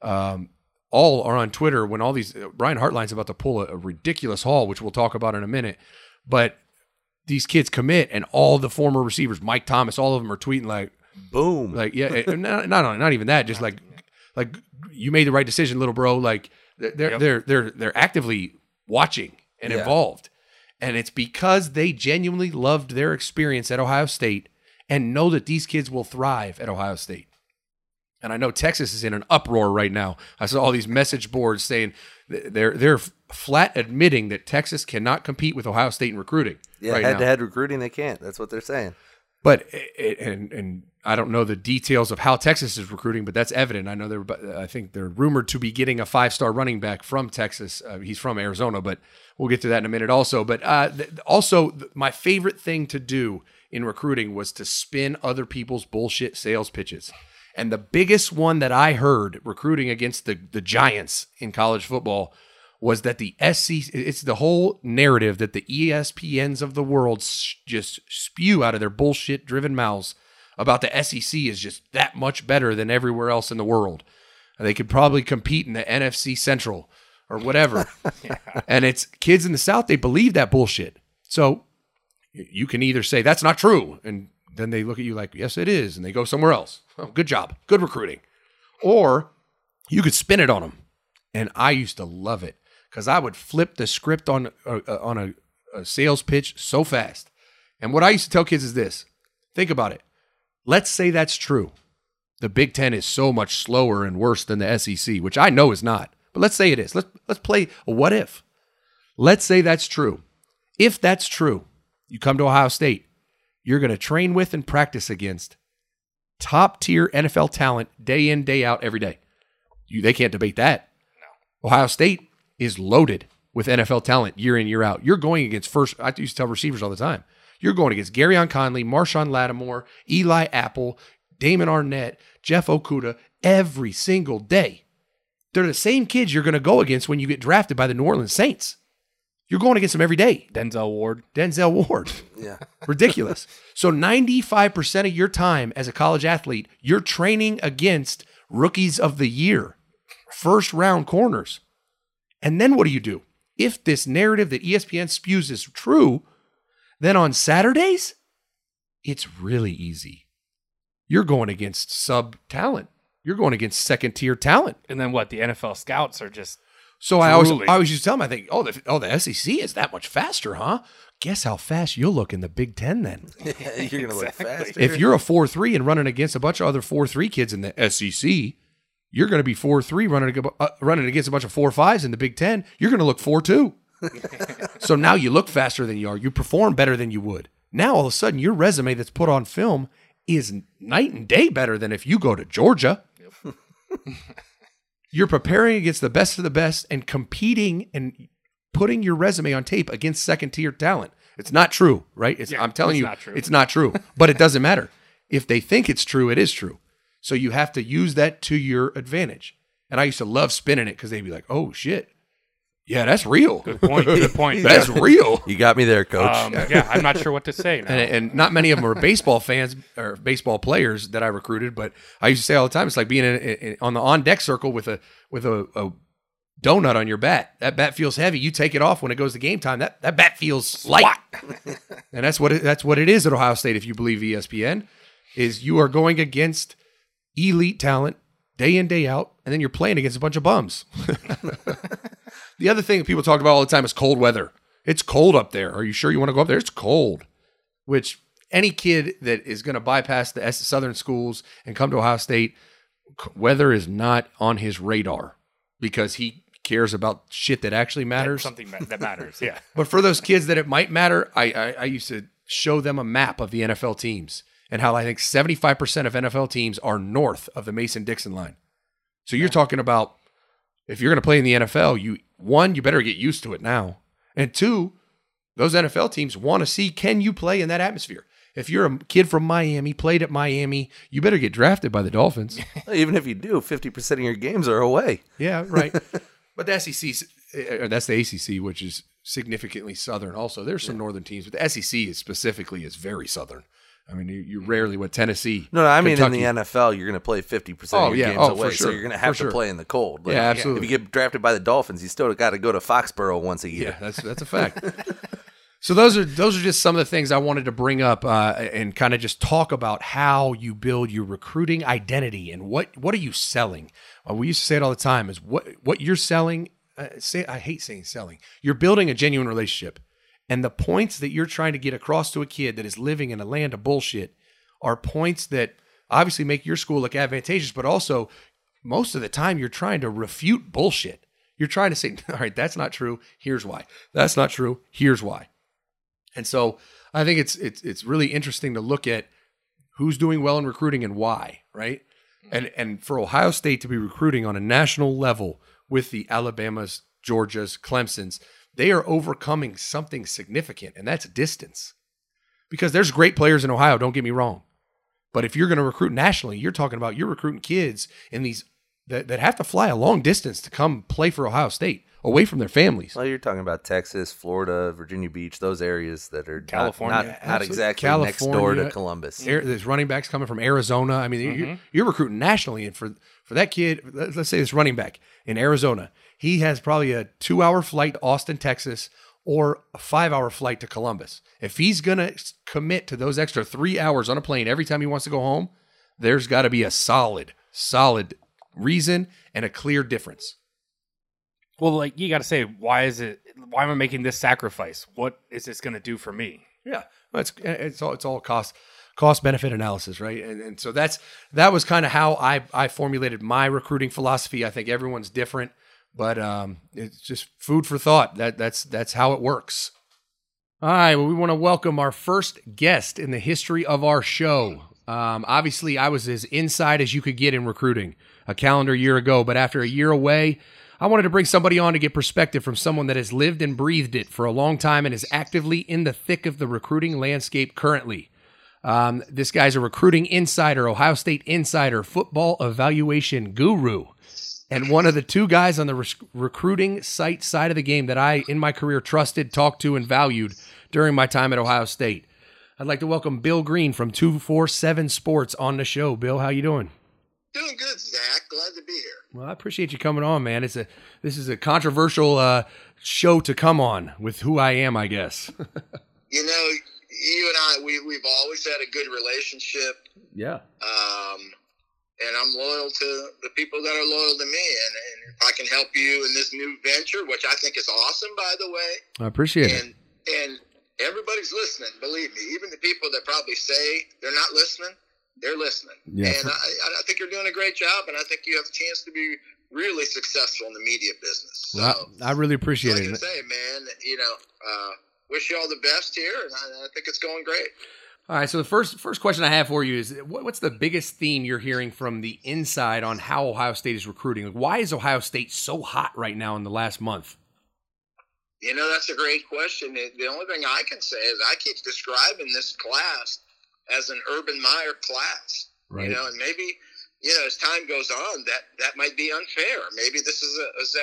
all are on Twitter when all these, Brian Hartline's about to pull a ridiculous haul, which we'll talk about in a minute. But these kids commit, and all the former receivers, Mike Thomas, all of them are tweeting like, boom. Like, yeah, not even that, just like you made the right decision, little bro. Like they're actively watching and involved. And it's because they genuinely loved their experience at Ohio State and know that these kids will thrive at Ohio State. And I know Texas is in an uproar right now. I saw all these message boards saying they're flat admitting that Texas cannot compete with Ohio State in recruiting. Yeah, right head-to-head recruiting, they can't. That's what they're saying. But and I don't know the details of how Texas is recruiting, but that's evident. I know I think they're rumored to be getting a 5-star running back from Texas. He's from Arizona, but we'll get to that in a minute also. But my favorite thing to do in recruiting was to spin other people's bullshit sales pitches. And the biggest one that I heard recruiting against the Giants in college football was that the SEC, it's the whole narrative that the ESPNs of the world just spew out of their bullshit-driven mouths about the SEC is just that much better than everywhere else in the world. They could probably compete in the NFC Central or whatever. And it's kids in the South, they believe that bullshit. So you can either say, that's not true, and then they look at you like, yes, it is, and they go somewhere else. Oh, good job. Good recruiting. Or you could spin it on them. And I used to love it because I would flip the script on a sales pitch so fast. And what I used to tell kids is this. Think about it. Let's say that's true. The Big Ten is so much slower and worse than the SEC, which I know is not. But let's say it is. Let's play a what if. Let's say that's true. If that's true, you come to Ohio State. You're going to train with and practice against top-tier NFL talent day in, day out, every day. They can't debate that. No. Ohio State is loaded with NFL talent year in, year out. You're going against I used to tell receivers all the time, you're going against Garyon Conley, Marshawn Lattimore, Eli Apple, Damon Arnett, Jeff Okudah every single day. They're the same kids you're going to go against when you get drafted by the New Orleans Saints. You're going against them every day. Denzel Ward. Yeah. Ridiculous. So 95% of your time as a college athlete, you're training against rookies of the year, first-round corners. And then what do? If this narrative that ESPN spews is true, then on Saturdays, it's really easy. You're going against sub-talent. You're going against second-tier talent. And then what? The NFL scouts are just... So I always used to tell them, I think, the SEC is that much faster, huh? Guess how fast you'll look in the Big Ten then. You're going to look faster. If you're a 4.3 and running against a bunch of other 4.3 kids in the SEC, you're going to be 4.3 running against a bunch of 4.5s in the Big Ten. You're going to look 4.2. So now you look faster than you are. You perform better than you would. Now all of a sudden your resume that's put on film is night and day better than if you go to Georgia. You're preparing against the best of the best and competing and putting your resume on tape against second-tier talent. It's not true, right? I'm telling you, it's not true. But it doesn't matter. If they think it's true, it is true. So you have to use that to your advantage. And I used to love spinning it because they'd be like, oh, shit. Yeah, that's real. Good point. Good point. That's real. You got me there, Coach. I'm not sure what to say now. And not many of them are baseball fans or baseball players that I recruited, but I used to say all the time, it's like being on the on-deck circle with a donut on your bat. That bat feels heavy. You take it off when it goes to game time. That bat feels light. And that's what it is at Ohio State, if you believe ESPN, is you are going against elite talent day in, day out, and then you're playing against a bunch of bums. The other thing that people talk about all the time is cold weather. It's cold up there. Are you sure you want to go up there? It's cold. Which any kid that is going to bypass the Southern schools and come to Ohio State, weather is not on his radar because he cares about shit that actually matters. Something that matters, yeah. But for those kids that it might matter, I used to show them a map of the NFL teams and how I think 75% of NFL teams are north of the Mason-Dixon line. So you're talking about if you're going to play in the NFL, you better get used to it now. And two, those NFL teams want to see, can you play in that atmosphere? If you're a kid from Miami, played at Miami, you better get drafted by the Dolphins. Even if you do, 50% of your games are away. Yeah, right. But the SEC, that's the ACC, which is significantly Southern also. There's some Northern teams, but the SEC is specifically is very Southern. I mean, you rarely with Tennessee. No, I mean Kentucky. in the NFL, you're going to play 50% of your games away, for sure. so you're going to have For to sure. play in the cold. Like, Yeah, absolutely. If you get drafted by the Dolphins, you still got to go to Foxborough once a year. Yeah, that's a fact. So those are just some of the things I wanted to bring up and kind of just talk about how you build your recruiting identity and what are you selling. We used to say it all the time is what you're selling. I hate saying selling. You're building a genuine relationship, and the points that you're trying to get across to a kid that is living in a land of bullshit are points that obviously make your school look advantageous, but also most of the time you're trying to refute bullshit. You're trying to say, all right, that's not true. Here's why. That's not true. Here's why. And so I think it's really interesting to look at who's doing well in recruiting and why, right? And for Ohio State to be recruiting on a national level with the Alabamas, Georgias, Clemsons, they are overcoming something significant, and that's distance. Because there's great players in Ohio, don't get me wrong. But if you're going to recruit nationally, you're talking about you're recruiting kids in these that have to fly a long distance to come play for Ohio State, away from their families. Well, you're talking about Texas, Florida, Virginia Beach, those areas that are California. not exactly next door to Columbus. There's running backs coming from Arizona. I mean, you're recruiting nationally, and for that kid, let's say this running back in Arizona, he has probably a 2-hour flight to Austin, Texas, or a 5-hour flight to Columbus. If he's going to commit to those extra 3 hours on a plane every time he wants to go home, there's got to be a solid reason and a clear difference. Well, like you got to say, why am I making this sacrifice? What is this going to do for me? Yeah, it's all cost benefit analysis, right? And so that was kind of how I formulated my recruiting philosophy. I think everyone's different, but it's just food for thought. That's how it works. All right, well, we want to welcome our first guest in the history of our show. Obviously, I was as inside as you could get in recruiting a calendar year ago, but after a year away, I wanted to bring somebody on to get perspective from someone that has lived and breathed it for a long time and is actively in the thick of the recruiting landscape currently. This guy's a recruiting insider, Ohio State insider, football evaluation guru, and one of the two guys on the recruiting site side of the game that I, in my career, trusted, talked to, and valued during my time at Ohio State. I'd like to welcome Bill Green from 247 Sports on the show. Bill, how you doing? Doing good, Zach. Glad to be here. Well, I appreciate you coming on, man. This is a controversial show to come on with who I am, I guess. You know, you and I, we've always had a good relationship. Yeah. And I'm loyal to the people that are loyal to me. And if I can help you in this new venture, which I think is awesome, by the way. I appreciate it. And everybody's listening, believe me. Even the people that probably say they're not listening, they're listening. Yeah. And I think you're doing a great job, and I think you have a chance to be really successful in the media business. So, Well, I really appreciate like it. I say, man, wish you all the best here, and I think it's going great. All right, so the first question I have for you is, what's the biggest theme you're hearing from the inside on how Ohio State is recruiting? Like, why is Ohio State so hot right now in the last month? You know, that's a great question. The only thing I can say is I keep describing this class as an Urban Meyer class. Right. You know, and maybe, as time goes on, that might be unfair. Maybe this is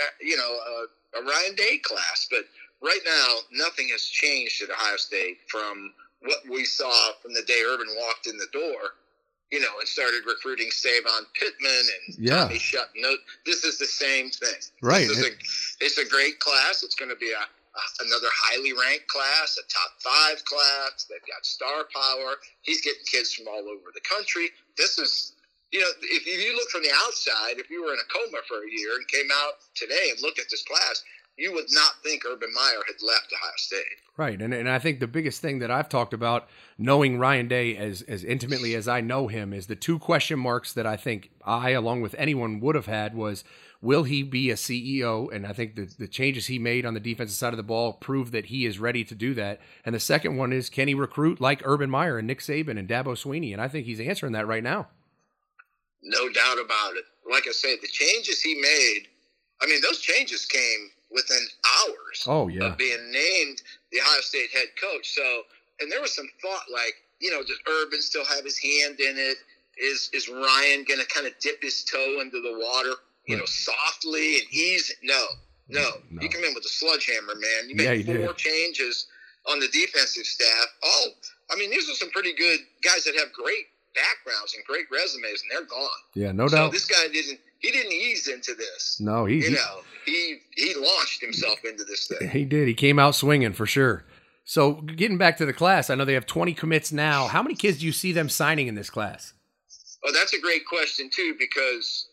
a Ryan Day class. But right now, nothing has changed at Ohio State from what we saw from the day Urban walked in the door, and started recruiting Savon Pittman and Tommy Shelton. This is the same thing. Right. It's a great class. It's going to be another highly ranked class, a top 5 class. They've got star power. He's getting kids from all over the country. This is, if you look from the outside, if you were in a coma for a year and came out today and looked at this class, you would not think Urban Meyer had left Ohio State. Right, and I think the biggest thing that I've talked about, knowing Ryan Day as intimately as I know him, is the 2 question marks that I think I, along with anyone, would have had was, will he be a CEO? And I think the changes he made on the defensive side of the ball prove that he is ready to do that. And the second one is, can he recruit like Urban Meyer and Nick Saban and Dabo Swinney? And I think he's answering that right now. No doubt about it. Like I said, the changes he made, those changes came within hours of being named the Ohio State head coach. So and there was some thought, like, does Urban still have his hand in it? Is Ryan going to kind of dip his toe into the water, softly and ease? No. He came in with a sledgehammer, man. You made 4 changes on the defensive staff. These are some pretty good guys that have great backgrounds and great resumes, and they're gone. Yeah, no doubt. So this guy didn't ease into this. No, he launched himself into this thing. He did. He came out swinging for sure. So getting back to the class, I know they have 20 commits now. How many kids do you see them signing in this class? Oh, that's a great question too, because,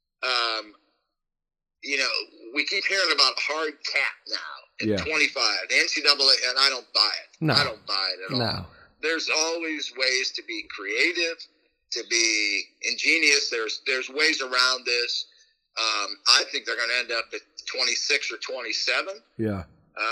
we keep hearing about hard cap now at 25. The NCAA, and I don't buy it. No. I don't buy it at all. No. There's always ways to be creative, to be ingenious. There's ways around this. I think they're going to end up at 26 or 27. Yeah.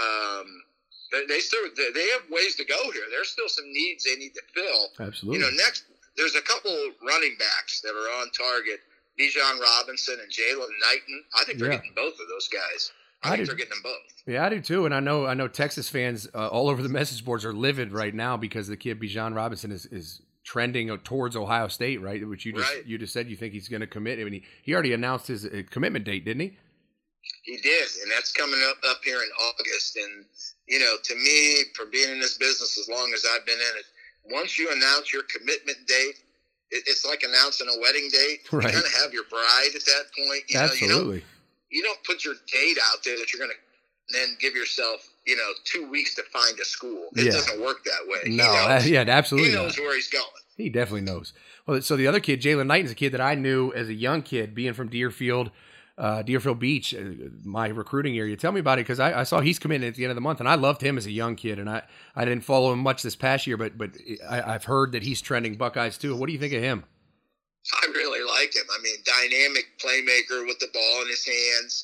They have ways to go here. There's still some needs they need to fill. Absolutely. Next, there's a couple running backs that are on target. Bijan Robinson and Jalen Knighton. I think they're getting both of those guys. I think they're getting them both. Yeah, I do too. And I know Texas fans all over the message boards are livid right now because the kid Bijan Robinson is trending towards Ohio State, right? Which you just said you think he's going to commit. I mean, he already announced his commitment date, didn't he? He did, and that's coming up here in August. And to me, for being in this business as long as I've been in it, once you announce your commitment date, it's like announcing a wedding date. Right. You kind of have your bride at that point. Absolutely. You don't put your date out there that you're going to then give yourself, 2 weeks to find a school. It doesn't work that way. No, absolutely. He knows where he's going. He definitely knows. Well, so the other kid, Jalen Knighton's a kid that I knew as a young kid, being from Deerfield Beach, my recruiting area. Tell me about it, because I saw he's committing at the end of the month, and I loved him as a young kid, and I didn't follow him much this past year, but I've heard that he's trending Buckeyes too. What do you think of him? I really like him. Dynamic playmaker with the ball in his hands.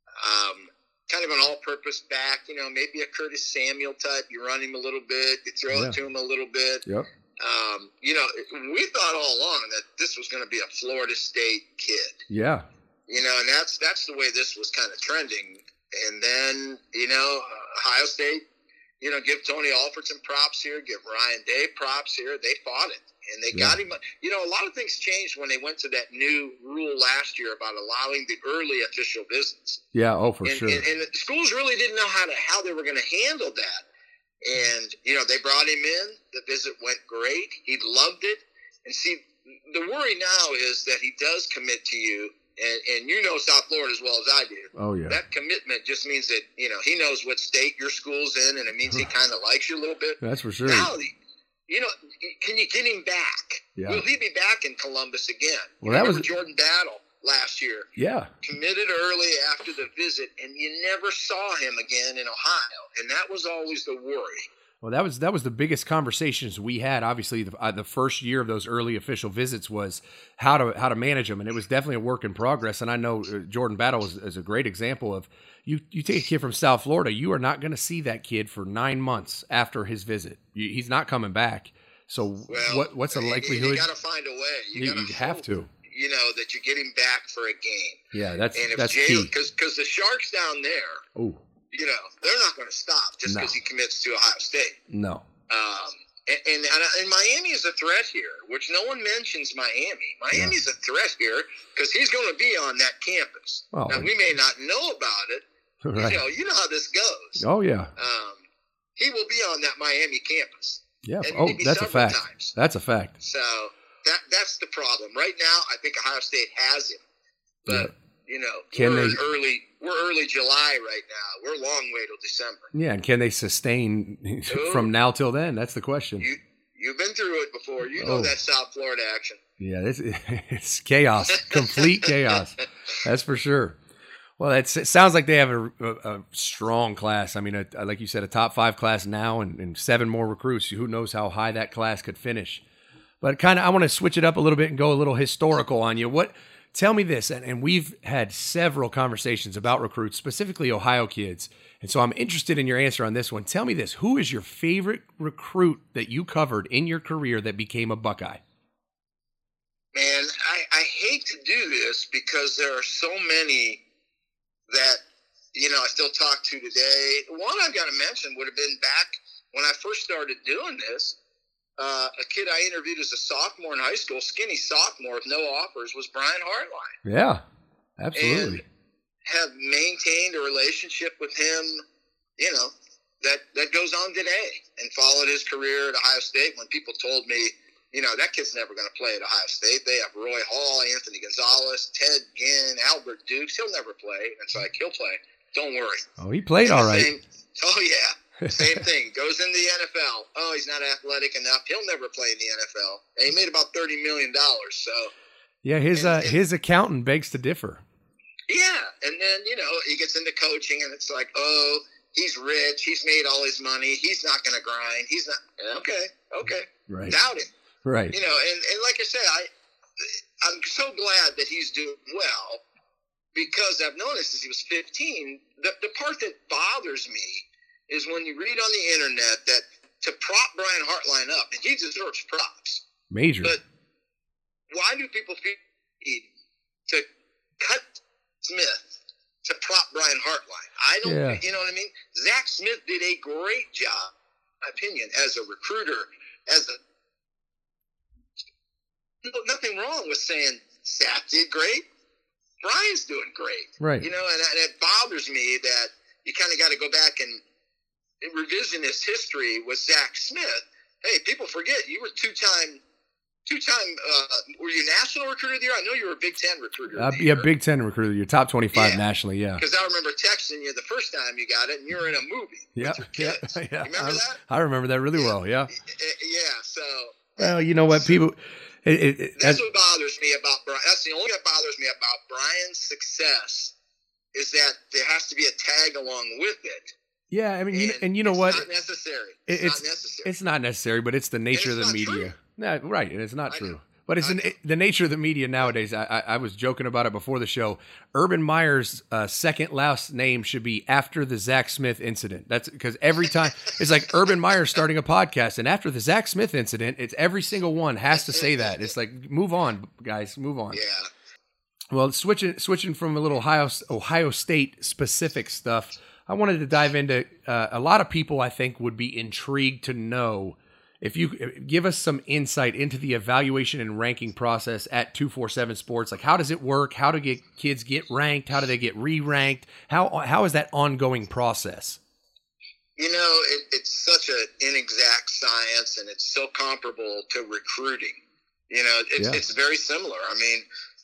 Kind of an all-purpose back, maybe a Curtis Samuel type. You run him a little bit, you throw it to him a little bit. Yep. We thought all along that this was going to be a Florida State kid. Yeah. And that's the way this was kind of trending. And then, Ohio State, give Tony Alford some props here, give Ryan Day props here. They fought it, and they got him. A lot of things changed when they went to that new rule last year about allowing the early official visits. Yeah, for sure. And schools really didn't know how they were going to handle that. And, they brought him in. The visit went great. He loved it. And see, the worry now is that he does commit to you. And South Florida as well as I do. Oh, yeah. That commitment just means that, he knows what state your school's in, and it means he kind of likes you a little bit. That's for sure. Now, can you get him back? Yeah. Will he be back in Columbus again? Well, that was Jordan Battle last year. Yeah. Committed early after the visit, and you never saw him again in Ohio. And that was always the worry. Well, that was the biggest conversations we had. Obviously, the first year of those early official visits was how to manage them, and it was definitely a work in progress. And I know Jordan Battle is a great example of you take a kid from South Florida, you are not going to see that kid for 9 months after his visit. He's not coming back. So what's the likelihood? You got to find a way. You have to. That you get him back for a game. Yeah, that's key. Because the Sharks down there. Oh. They're not going to stop just because he commits to Ohio State. No. And Miami is a threat here, which no one mentions Miami. Miami's a threat here because he's going to be on that campus. Well, now, we may not know about it. Right. You know how this goes. Oh, yeah. He will be on that Miami campus. Yeah. That's a fact. Times. That's a fact. So that's the problem. Right now, I think Ohio State has him. But, we're early July right now. We're a long way till December. Yeah, and can they sustain from now till then? That's the question. You've been through it before. You know that South Florida action. Yeah, it's chaos, complete chaos. That's for sure. Well, it sounds like they have a strong class. Like you said, a top 5 class now and 7 more recruits. Who knows how high that class could finish. But I want to switch it up a little bit and go a little historical on you. Tell me this, and we've had several conversations about recruits, specifically Ohio kids, and so I'm interested in your answer on this one. Tell me this, who is your favorite recruit that you covered in your career that became a Buckeye? Man, I hate to do this because there are so many that, I still talk to today. One I've got to mention would have been back when I first started doing this, a kid I interviewed as a sophomore in high school, skinny sophomore with no offers, was Brian Hartline. Yeah, absolutely. And have maintained a relationship with him, you know, that goes on today, and followed his career at Ohio State. When people told me, you know, that kid's never going to play at Ohio State. They have Roy Hall, Anthony Gonzalez, Ted Ginn, Albert Dukes. He'll never play. And it's like, he'll play. Don't worry. Oh, he played all right. Oh, yeah. Same thing. Goes in the NFL. Oh, he's not athletic enough. He'll never play in the NFL. And he made about $30 million. So yeah, his accountant begs to differ. Yeah, and then, you know, he gets into coaching, and it's like, oh, he's rich. He's made all his money. He's not going to grind. He's not. Okay. Right. Doubt him. Right. You know, and like I said, I'm so glad that he's doing well, because I've noticed since he was 15, the part that bothers me is when you read on the internet that to prop Brian Hartline up, and he deserves props. Major. But why do people feel the need to cut Smith to prop Brian Hartline? I don't, you know what I mean? Zach Smith did a great job, in my opinion, as a recruiter, nothing wrong with saying Zach did great. Brian's doing great. Right. You know, and it bothers me that you kind of got to go back and revisionist history with Zach Smith. Hey, people forget you were two-time, were you National Recruiter of the Year? I know you were a Big Ten Recruiter of the Year. Yeah, Big Ten Recruiter of the Year, top 25 nationally, yeah. Because I remember texting you the first time you got it, and you were in a movie with your kids. Yeah. You remember that? I remember that really well, yeah. Yeah, so... Well, you know what, people... That's what bothers me about Brian. That's the only thing that bothers me about Brian's success, is that there has to be a tag along with it. Yeah, I mean, and you know what? It's not necessary. It's not necessary. It's not necessary, but it's the nature of the media. No, right, and it's not true. But it's the nature of the media nowadays. I was joking about it before the show. Urban Meyer's second last name should be after the Zach Smith incident. That's because every time it's like Urban Meyer starting a podcast, and after the Zach Smith incident, it's every single one has to say that. It's like, move on, guys, move on. Yeah. Well, switching from a little Ohio State specific stuff, I wanted to dive into a lot of people I think would be intrigued to know if you give us some insight into the evaluation and ranking process at 247 Sports. Like, how does it work? How do kids get ranked? How do they get re-ranked? How is that ongoing process? You know, it's such an inexact science, and it's so comparable to recruiting. You know, it's very similar. I mean,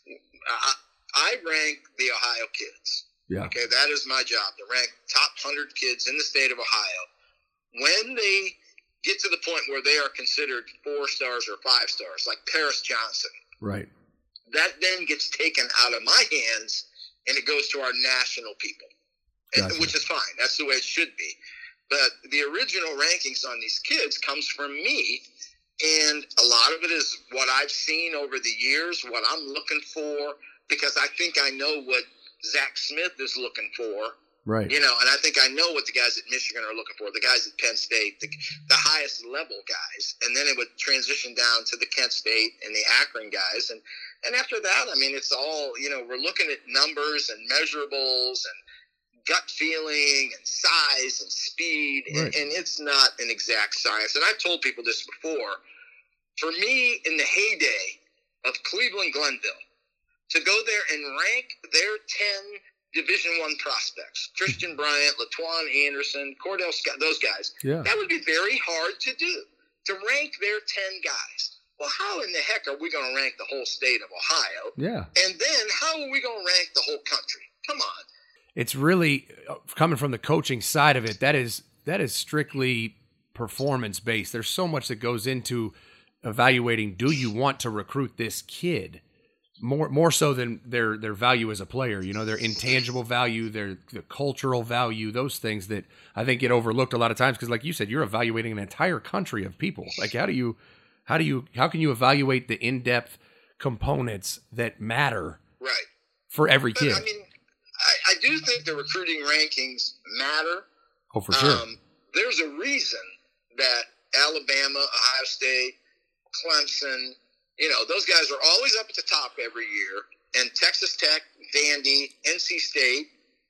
I rank the Ohio kids. Yeah. Okay, that is my job, to rank top 100 kids in the state of Ohio. When they get to the point where they are considered 4 stars or 5 stars, like Paris Johnson, right? That then gets taken out of my hands, and it goes to our national people, which is fine. That's the way it should be. But the original rankings on these kids comes from me, and a lot of it is what I've seen over the years, what I'm looking for, because I think I know what Zach Smith is looking for. Right. You know, and I think I know what the guys at Michigan are looking for, the guys at Penn State, the highest level guys. And then it would transition down to the Kent State and the Akron guys. And after that, I mean, it's all, you know, we're looking at numbers and measurables and gut feeling and size and speed. Right. And it's not an exact science. And I've told people this before. For me, in the heyday of Cleveland Glenville, to go there and rank their 10 Division I prospects, Christian Bryant, LaTuan Anderson, Cordell Scott, those guys, that would be very hard to do, to rank their 10 guys. Well, how in the heck are we going to rank the whole state of Ohio? Yeah. And then how are we going to rank the whole country? Come on. It's really, coming from the coaching side of it, that is strictly performance-based. There's so much that goes into evaluating, do you want to recruit this kid? More so than their value as a player, you know, their intangible value, their cultural value, those things that I think get overlooked a lot of times. Because, like you said, you're evaluating an entire country of people. Like, how can you evaluate the in-depth components that matter, right, for every kid? I mean, I do think the recruiting rankings matter. Oh, for sure. There's a reason that Alabama, Ohio State, Clemson, you know, those guys are always up at the top every year. And Texas Tech, Vandy, NC State,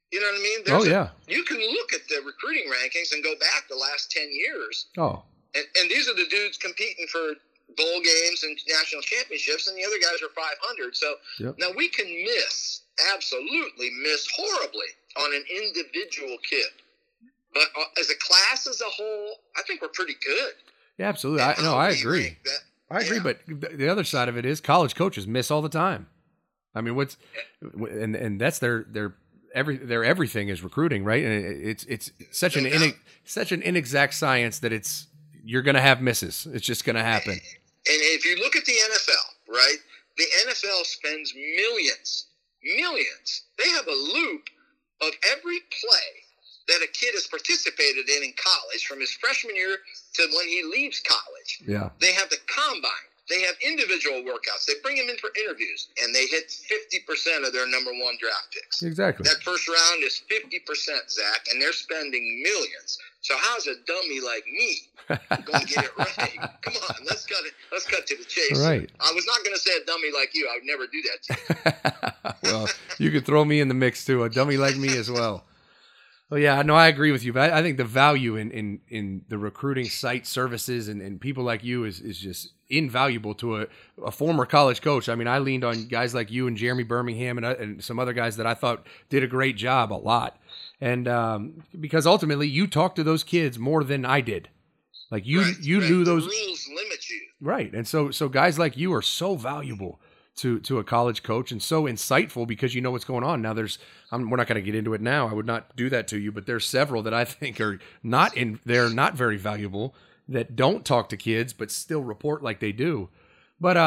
You know what I mean? You can look at the recruiting rankings and go back the last 10 years. Oh. And these are the dudes competing for bowl games and national championships, and the other guys are 500. So now we can absolutely miss horribly on an individual kid. But as a class as a whole, I think we're pretty good. Yeah, absolutely. I agree. I agree, but the other side of it is college coaches miss all the time. I mean, and that's their everything is recruiting, right? And it's such an inexact science that you're going to have misses. It's just going to happen. And if you look at the NFL, right? The NFL spends millions. They have a loop of every play that a kid has participated in college, from his freshman year to when he leaves college. Yeah. They have the combine. They have individual workouts. They bring him in for interviews, and they hit 50% of their number one draft picks. Exactly. That first round is 50%, Zach, and they're spending millions. So how's a dummy like me going to get it right? Come on, let's cut to the chase. Right. I was not going to say a dummy like you. I would never do that to you. Well, you could throw me in the mix too, a dummy like me as well. Well, yeah, no, I agree with you, but I think the value in the recruiting site services and people like you is just invaluable to a former college coach. I mean, I leaned on guys like you and Jeremy Birmingham and some other guys that I thought did a great job a lot. And because ultimately you talked to those kids more than I did. Like you knew those rules limit you. Right. And so guys like you are so valuable to a college coach and so insightful because you know what's going on. Now we're not going to get into it now. I would not do that to you, but there's several that I think are they're not very valuable, that don't talk to kids but still report like they do. But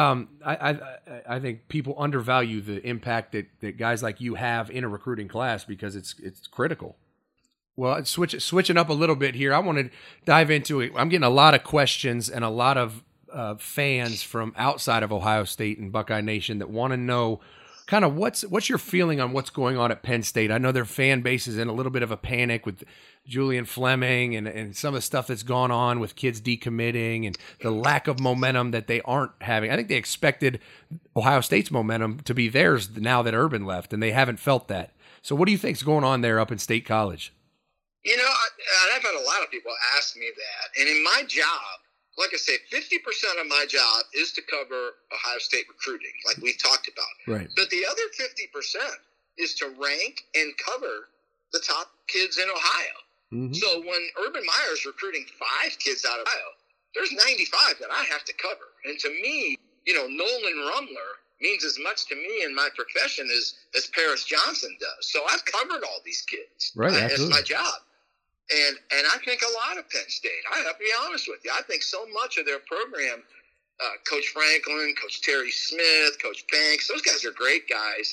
I think people undervalue the impact that guys like you have in a recruiting class because it's critical. Well, switching up a little bit here, I want to dive into it. I'm getting a lot of questions and a lot of fans from outside of Ohio State and Buckeye Nation that want to know kind of what's your feeling on what's going on at Penn State. I know their fan base is in a little bit of a panic with Julian Fleming and some of the stuff that's gone on with kids decommitting and the lack of momentum that they aren't having. I think they expected Ohio State's momentum to be theirs now that Urban left, and they haven't felt that. So what do you think's going on there up in State College? You know, I've had a lot of people ask me that, and in my job, like I say, 50% of my job is to cover Ohio State recruiting, like we talked about. Right. But the other 50% is to rank and cover the top kids in Ohio. Mm-hmm. So when Urban Meyer's recruiting 5 kids out of Ohio, there's 95 that I have to cover. And to me, you know, Nolan Rumler means as much to me in my profession as Paris Johnson does. So I've covered all these kids. Right, absolutely. It's my job. And I think a lot of Penn State. I have to be honest with you. I think so much of their program, Coach Franklin, Coach Terry Smith, Coach Banks, those guys are great guys.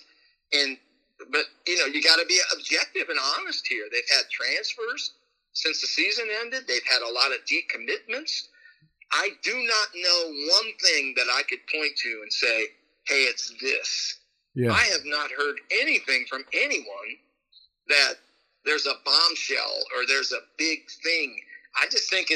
But you know, you got to be objective and honest here. They've had transfers since the season ended. They've had a lot of decommitments. I do not know one thing that I could point to and say, hey, it's this. Yeah. I have not heard anything from anyone that there's a bombshell or there's a big thing. I just think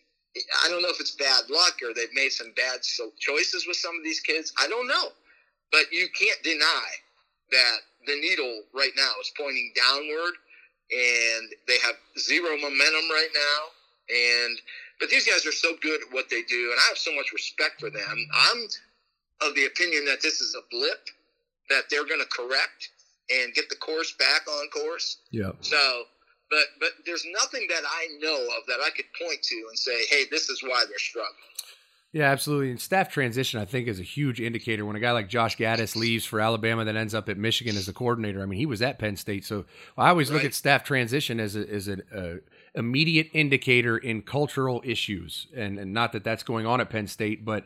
I don't know if it's bad luck or they've made some bad choices with some of these kids. I don't know. But you can't deny that the needle right now is pointing downward, and they have zero momentum right now. But these guys are so good at what they do, and I have so much respect for them. I'm of the opinion that this is a blip that they're going to correct and get the course back on course. Yeah. So, but there's nothing that I know of that I could point to and say, hey, this is why they're struggling. Yeah, absolutely. And staff transition, I think, is a huge indicator. When a guy like Josh Gaddis leaves for Alabama that ends up at Michigan as the coordinator, I mean, he was at Penn State. So I always look at staff transition as an immediate indicator in cultural issues. And not that that's going on at Penn State, but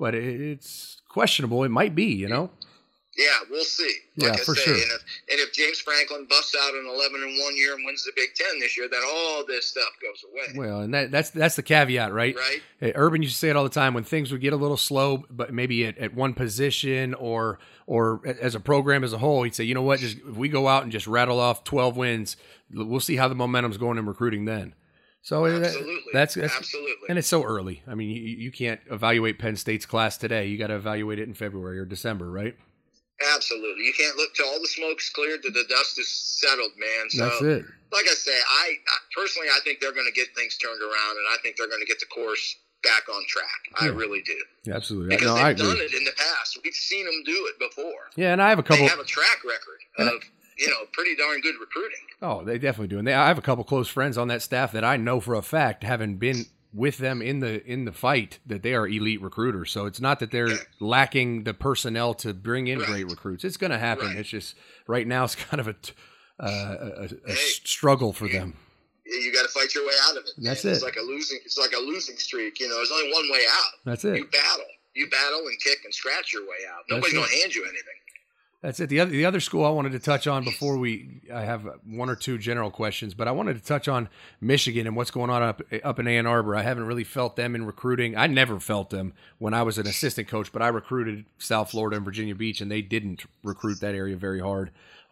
it's questionable. It might be, you know? Yeah, we'll see. Like I say, sure. And if James Franklin busts out an 11-1 year and wins the Big Ten this year, then all this stuff goes away. Well, and that's the caveat, right? Right. Urban used to say it all the time when things would get a little slow, but maybe at one position or as a program as a whole, he'd say, you know what, just if we go out and just rattle off 12 wins, we'll see how the momentum's going in recruiting then. So absolutely. That's absolutely. And it's so early. I mean, you can't evaluate Penn State's class today. You got to evaluate it in February or December, right? Absolutely. You can't look till all the smoke's cleared, till the dust is settled, man. So, That's it. like I say, I personally, I think they're going to get things turned around, and I think they're going to get the course back on track. I really do. Yeah, absolutely. Because I they've agree. done it in the past. We've seen them do it before. Yeah, and I have a couple. They have a track record of, pretty darn good recruiting. Oh, they definitely do. And I have a couple close friends on that staff that I know for a fact, having been with them in the fight, that they are elite recruiters. So it's not that they're lacking the personnel to bring in great recruits. It's going to happen. Right. It's just right now it's kind of a struggle for them. You got to fight your way out of it. That's man. it. It's like a losing streak. There's only one way out. That's it. You battle and kick and scratch your way out. Nobody's going to hand you anything. That's it. The other school I wanted to touch on before I have one or two general questions, but I wanted to touch on Michigan and what's going on up in Ann Arbor. I haven't really felt them in recruiting. I never felt them when I was an assistant coach, but I recruited South Florida and Virginia Beach, and they didn't recruit that area very hard.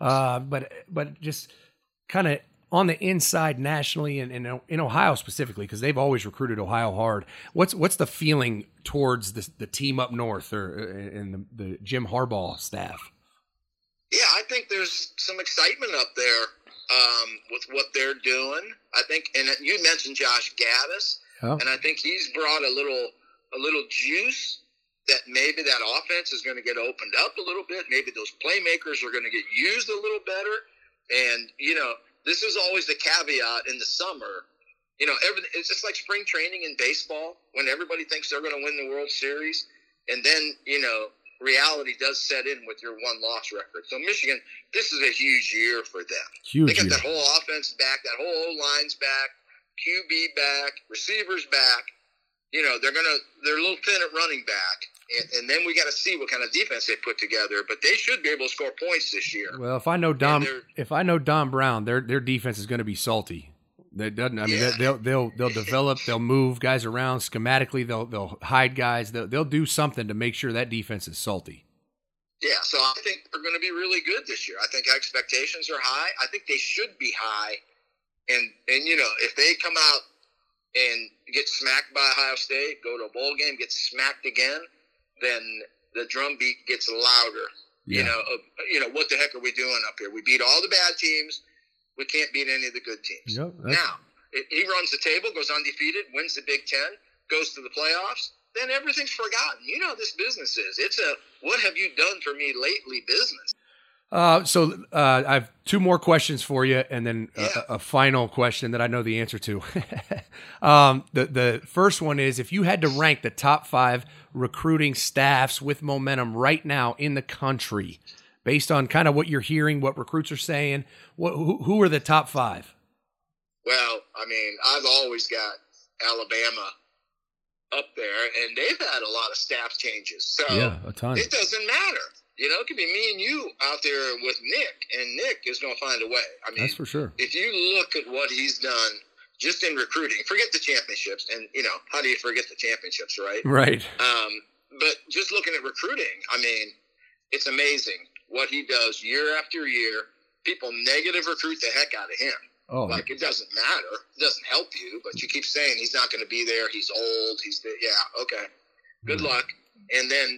But just kind of on the inside nationally and in Ohio specifically, because they've always recruited Ohio hard. What's the feeling towards the team up north or in the Jim Harbaugh staff? Yeah, I think there's some excitement up there with what they're doing. I think, and you mentioned Josh Gaddis, and I think he's brought a little juice that maybe that offense is going to get opened up a little bit. Maybe those playmakers are going to get used a little better. And, this is always the caveat in the summer. It's just like spring training in baseball when everybody thinks they're going to win the World Series. And then, reality does set in with your one-loss record. So Michigan, this is a huge year for them. They got that whole offense back, that whole O-line's back, QB back, receivers back. They're a little thin at running back. And then we got to see what kind of defense they put together. But they should be able to score points this year. Well, if I know Don Brown, their defense is going to be salty. They'll develop, they'll move guys around schematically, they'll hide guys, they'll do something to make sure that defense is salty. Yeah, so I think they're going to be really good this year. I think expectations are high. I think they should be high. And if they come out and get smacked by Ohio State, go to a bowl game, get smacked again, then the drumbeat gets louder. Yeah. What the heck are we doing up here? We beat all the bad teams. We can't beat any of the good teams. Yep, now, if he runs the table, goes undefeated, wins the Big Ten, goes to the playoffs, then everything's forgotten. You know how this business is. It's a what have you done for me lately business. So I have two more questions for you, and then a final question that I know the answer to. The first one is, if you had to rank the top 5 recruiting staffs with momentum right now in the country, based on kind of what you're hearing, what recruits are saying, who are the top 5? Well, I've always got Alabama up there, and they've had a lot of staff changes. So a ton. It doesn't matter. It could be me and you out there with Nick, and Nick is going to find a way. That's for sure. If you look at what he's done just in recruiting, forget the championships, and, how do you forget the championships, right? Right. But just looking at recruiting, it's amazing what he does year after year. People negative recruit the heck out of him. Oh, it doesn't matter. It doesn't help you, but you keep saying he's not going to be there. He's old. Okay. Good luck. And then,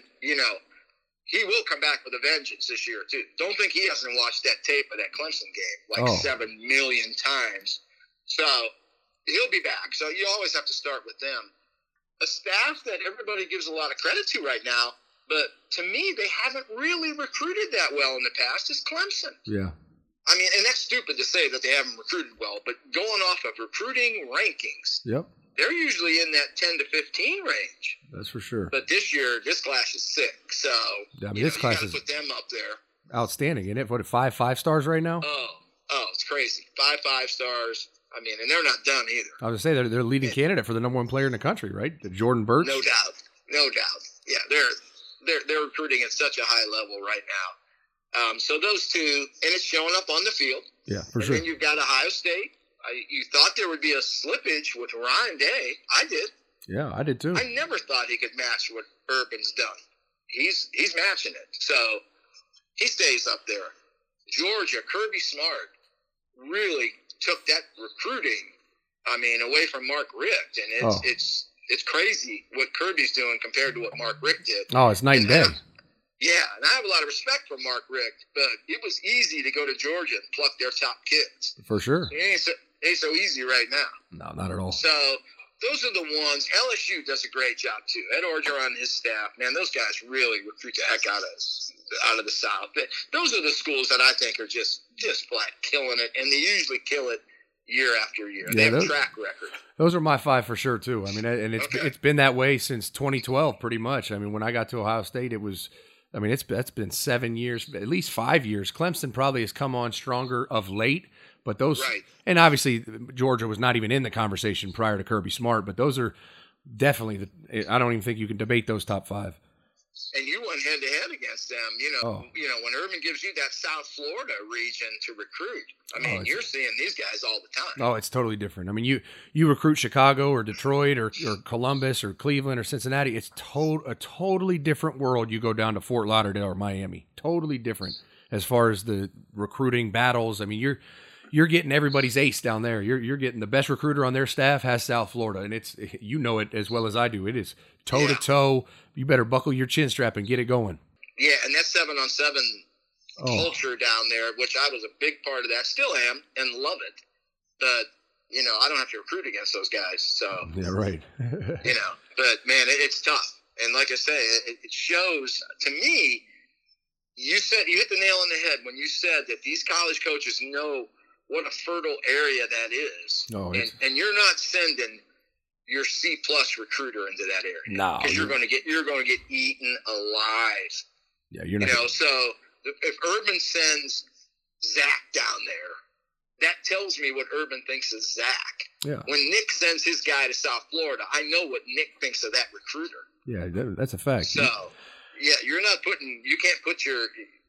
he will come back with a vengeance this year, too. Don't think he hasn't watched that tape of that Clemson game 7 million times. So he'll be back. So you always have to start with them. A staff that everybody gives a lot of credit to right now, but to me, they haven't really recruited that well in the past, is Clemson. Yeah. And that's stupid to say that they haven't recruited well, but going off of recruiting rankings, they're usually in that 10 to 15 range. That's for sure. But this year, this class is sick. So this class is put them up there. Outstanding, isn't it? What, 5 stars right now? Oh, it's crazy. 5 5-stars. And they're not done either. I was going to say they're leading candidate for the number 1 player in the country, right? The Jordan Burch. No doubt. Yeah, they're recruiting at such a high level right now. So those two, and it's showing up on the field. Yeah, for sure. And then you've got Ohio State. You thought there would be a slippage with Ryan Day. I did. Yeah, I did too. I never thought he could match what Urban's done. He's matching it. So he stays up there. Georgia, Kirby Smart really took that recruiting, away from Mark Richt. And it's crazy what Kirby's doing compared to what Mark Richt did. Oh, it's night and day. Yeah, and I have a lot of respect for Mark Richt, but it was easy to go to Georgia and pluck their top kids. For sure. It ain't so easy right now. No, not at all. So those are the ones. LSU does a great job too. Ed Orgeron and his staff, man, those guys really recruit the heck out of the South. Those are the schools that I think are just flat killing it, and they usually kill it year after year. They have a track record. Those are my 5 for sure too. I mean, and it's been that way since 2012, pretty much. I mean, when I got to Ohio State, it was. I mean, that's been 7 years, at least 5 years. Clemson probably has come on stronger of late, but those, right. And obviously Georgia was not even in the conversation prior to Kirby Smart, but those are definitely I don't even think you can debate those top 5. And you went head to head against them. You know, when Urban gives you that South Florida region to recruit, I mean, you're seeing these guys all the time. Oh, it's totally different. I mean, you recruit Chicago or Detroit or Columbus or Cleveland or Cincinnati. It's a totally different world. You go down to Fort Lauderdale or Miami. Totally different as far as the recruiting battles. I mean, you're getting everybody's ace down there. You're getting the best recruiter on their staff has South Florida, and it's it as well as I do. It is toe to toe. You better buckle your chin strap and get it going. Yeah, and that 7-on-7 culture down there, which I was a big part of that, still am, and love it. But I don't have to recruit against those guys. So yeah, right. But man, it's tough. And like I say, it shows to me. You hit the nail on the head when you said that these college coaches know what a fertile area that is. Oh, and you're not sending your C+ recruiter into that area. No, because you're going to get eaten alive. Yeah, you're not. So if Urban sends Zach down there, that tells me what Urban thinks of Zach. Yeah. When Nick sends his guy to South Florida, I know what Nick thinks of that recruiter. Yeah, that's a fact. So yeah, you can't put your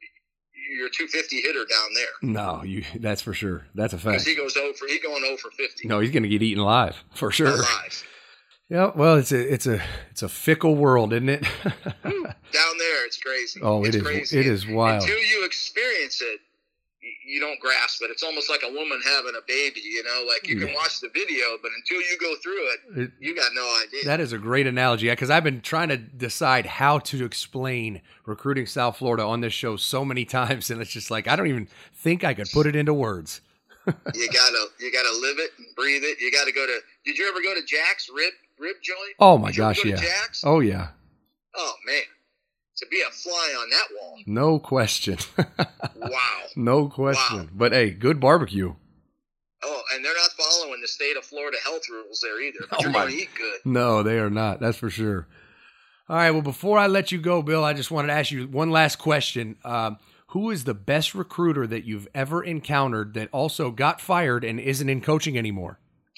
250 hitter down there. No, that's for sure. That's a fact. Because he's going 0 for 50. No, he's going to get eaten alive for sure. Alive. Yeah, well, it's a fickle world, isn't it? Down there, it's crazy. Oh, it's crazy. It is wild. Until you experience it, you don't grasp it. It's almost like a woman having a baby, like you can watch the video, but until you go through it, you got no idea. That is a great analogy, because I've been trying to decide how to explain recruiting South Florida on this show so many times, and it's just like I don't even think I could put it into words. you gotta live it and breathe it. You gotta go to. Did you ever go to Jack's rib joint? Oh my gosh, yeah. Jack's? Oh yeah. Oh man, to be a fly on that wall. No question. Wow. No question. Wow. But hey, good barbecue. Oh, and they're not following the state of Florida health rules there either. But you're going to eat good. No, they are not. That's for sure. All right. Well, before I let you go, Bill, I just wanted to ask you one last question. Who is the best recruiter that you've ever encountered that also got fired and isn't in coaching anymore?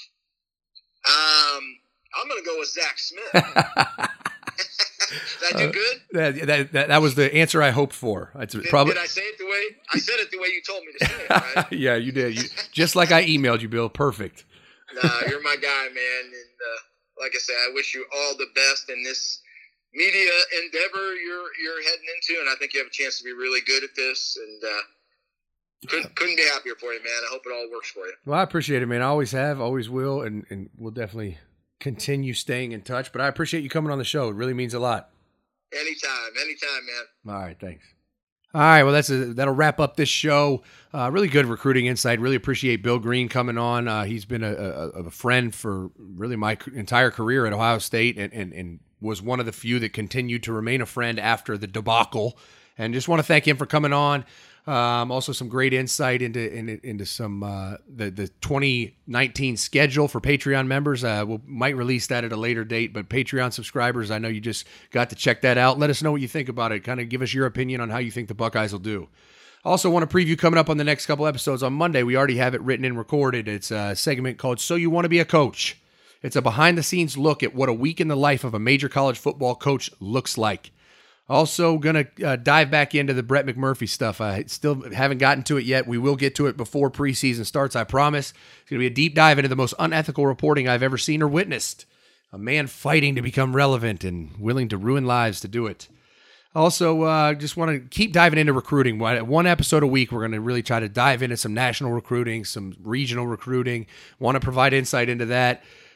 I'm going to go with Zach Smith. Did I do good? That was the answer I hoped for. Did I say it the way I said it the way you told me to say it? Right? Yeah, you did. Just like I emailed you, Bill. Perfect. You're my guy, man. And like I said, I wish you all the best in this media endeavor you're heading into, and I think you have a chance to be really good at this. And couldn't be happier for you, man. I hope it all works for you. Well, I appreciate it, man. I always have, always will, and we'll definitely continue staying in touch. But I appreciate you coming on the show. It really means a lot. Anytime, man. All right, thanks. All right, well, that'll wrap up this show. Really good recruiting insight. Really appreciate Bill Green coming on. He's been a friend for really my entire career at Ohio State, and was one of the few that continued to remain a friend after the debacle. And just want to thank him for coming on. Also, some great insight into some the 2019 schedule for Patreon members. We might release that at a later date, but Patreon subscribers, I know you just got to check that out. Let us know what you think about it. Kind of give us your opinion on how you think the Buckeyes will do. Also, want to preview coming up on the next couple episodes on Monday. We already have it written and recorded. It's a segment called "So You Want to Be a Coach." It's a behind-the-scenes look at what a week in the life of a major college football coach looks like. Also going to dive back into the Brett McMurphy stuff. I still haven't gotten to it yet. We will get to it before preseason starts, I promise. It's going to be a deep dive into the most unethical reporting I've ever seen or witnessed. A man fighting to become relevant and willing to ruin lives to do it. Also, just want to keep diving into recruiting. One episode a week, we're going to really try to dive into some national recruiting, some regional recruiting. Want to provide insight into that.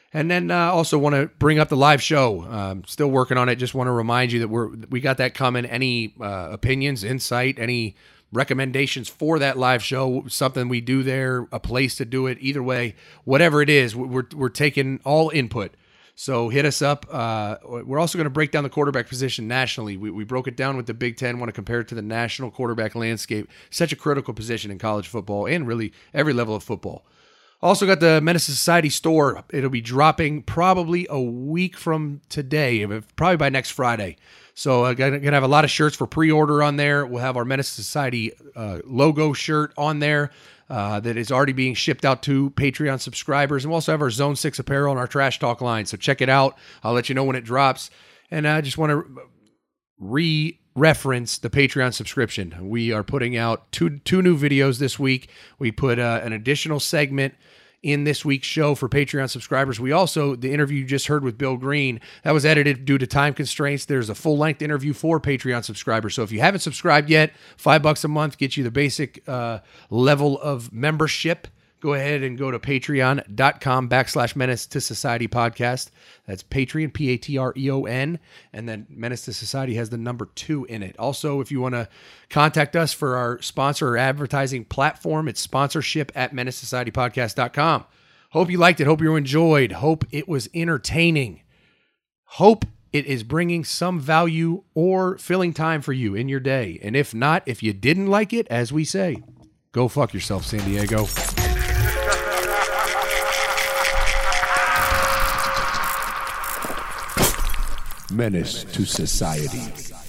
And then also want to bring up the live show. Still working on it. Just want to remind you that we got that coming. Any opinions, insight, any recommendations for that live show, something we do there, a place to do it, either way, whatever it is, we're taking all input. So hit us up. We're also going to break down the quarterback position nationally. We broke it down with the Big Ten, want to compare it to the national quarterback landscape. Such a critical position in college football and really every level of football. Also got the Menace to Society store. It'll be dropping probably a week from today, probably by next Friday. So going to have a lot of shirts for pre-order on there. We'll have our Menace to Society logo shirt on there that is already being shipped out to Patreon subscribers. And we'll also have our Zone 6 apparel and our Trash Talk line. So check it out. I'll let you know when it drops. And I just want to reference the Patreon subscription. We are putting out two new videos this week. We put an additional segment in this week's show for Patreon subscribers. We also, the interview you just heard with Bill Green, that was edited due to time constraints. There's a full-length interview for Patreon subscribers. So if you haven't subscribed yet, $5 a month gets you the basic level of membership. Go ahead and go to patreon.com/Menace to Society podcast. That's Patreon, Patreon, and then Menace to Society has the number 2 in it. Also, if you want to contact us for our sponsor or advertising platform, it's sponsorship@menacesocietypodcast.com. Hope you liked it. Hope you enjoyed. Hope it was entertaining. Hope it is bringing some value or filling time for you in your day. And if not, if you didn't like it, as we say, go fuck yourself, San Diego. Menace to Society.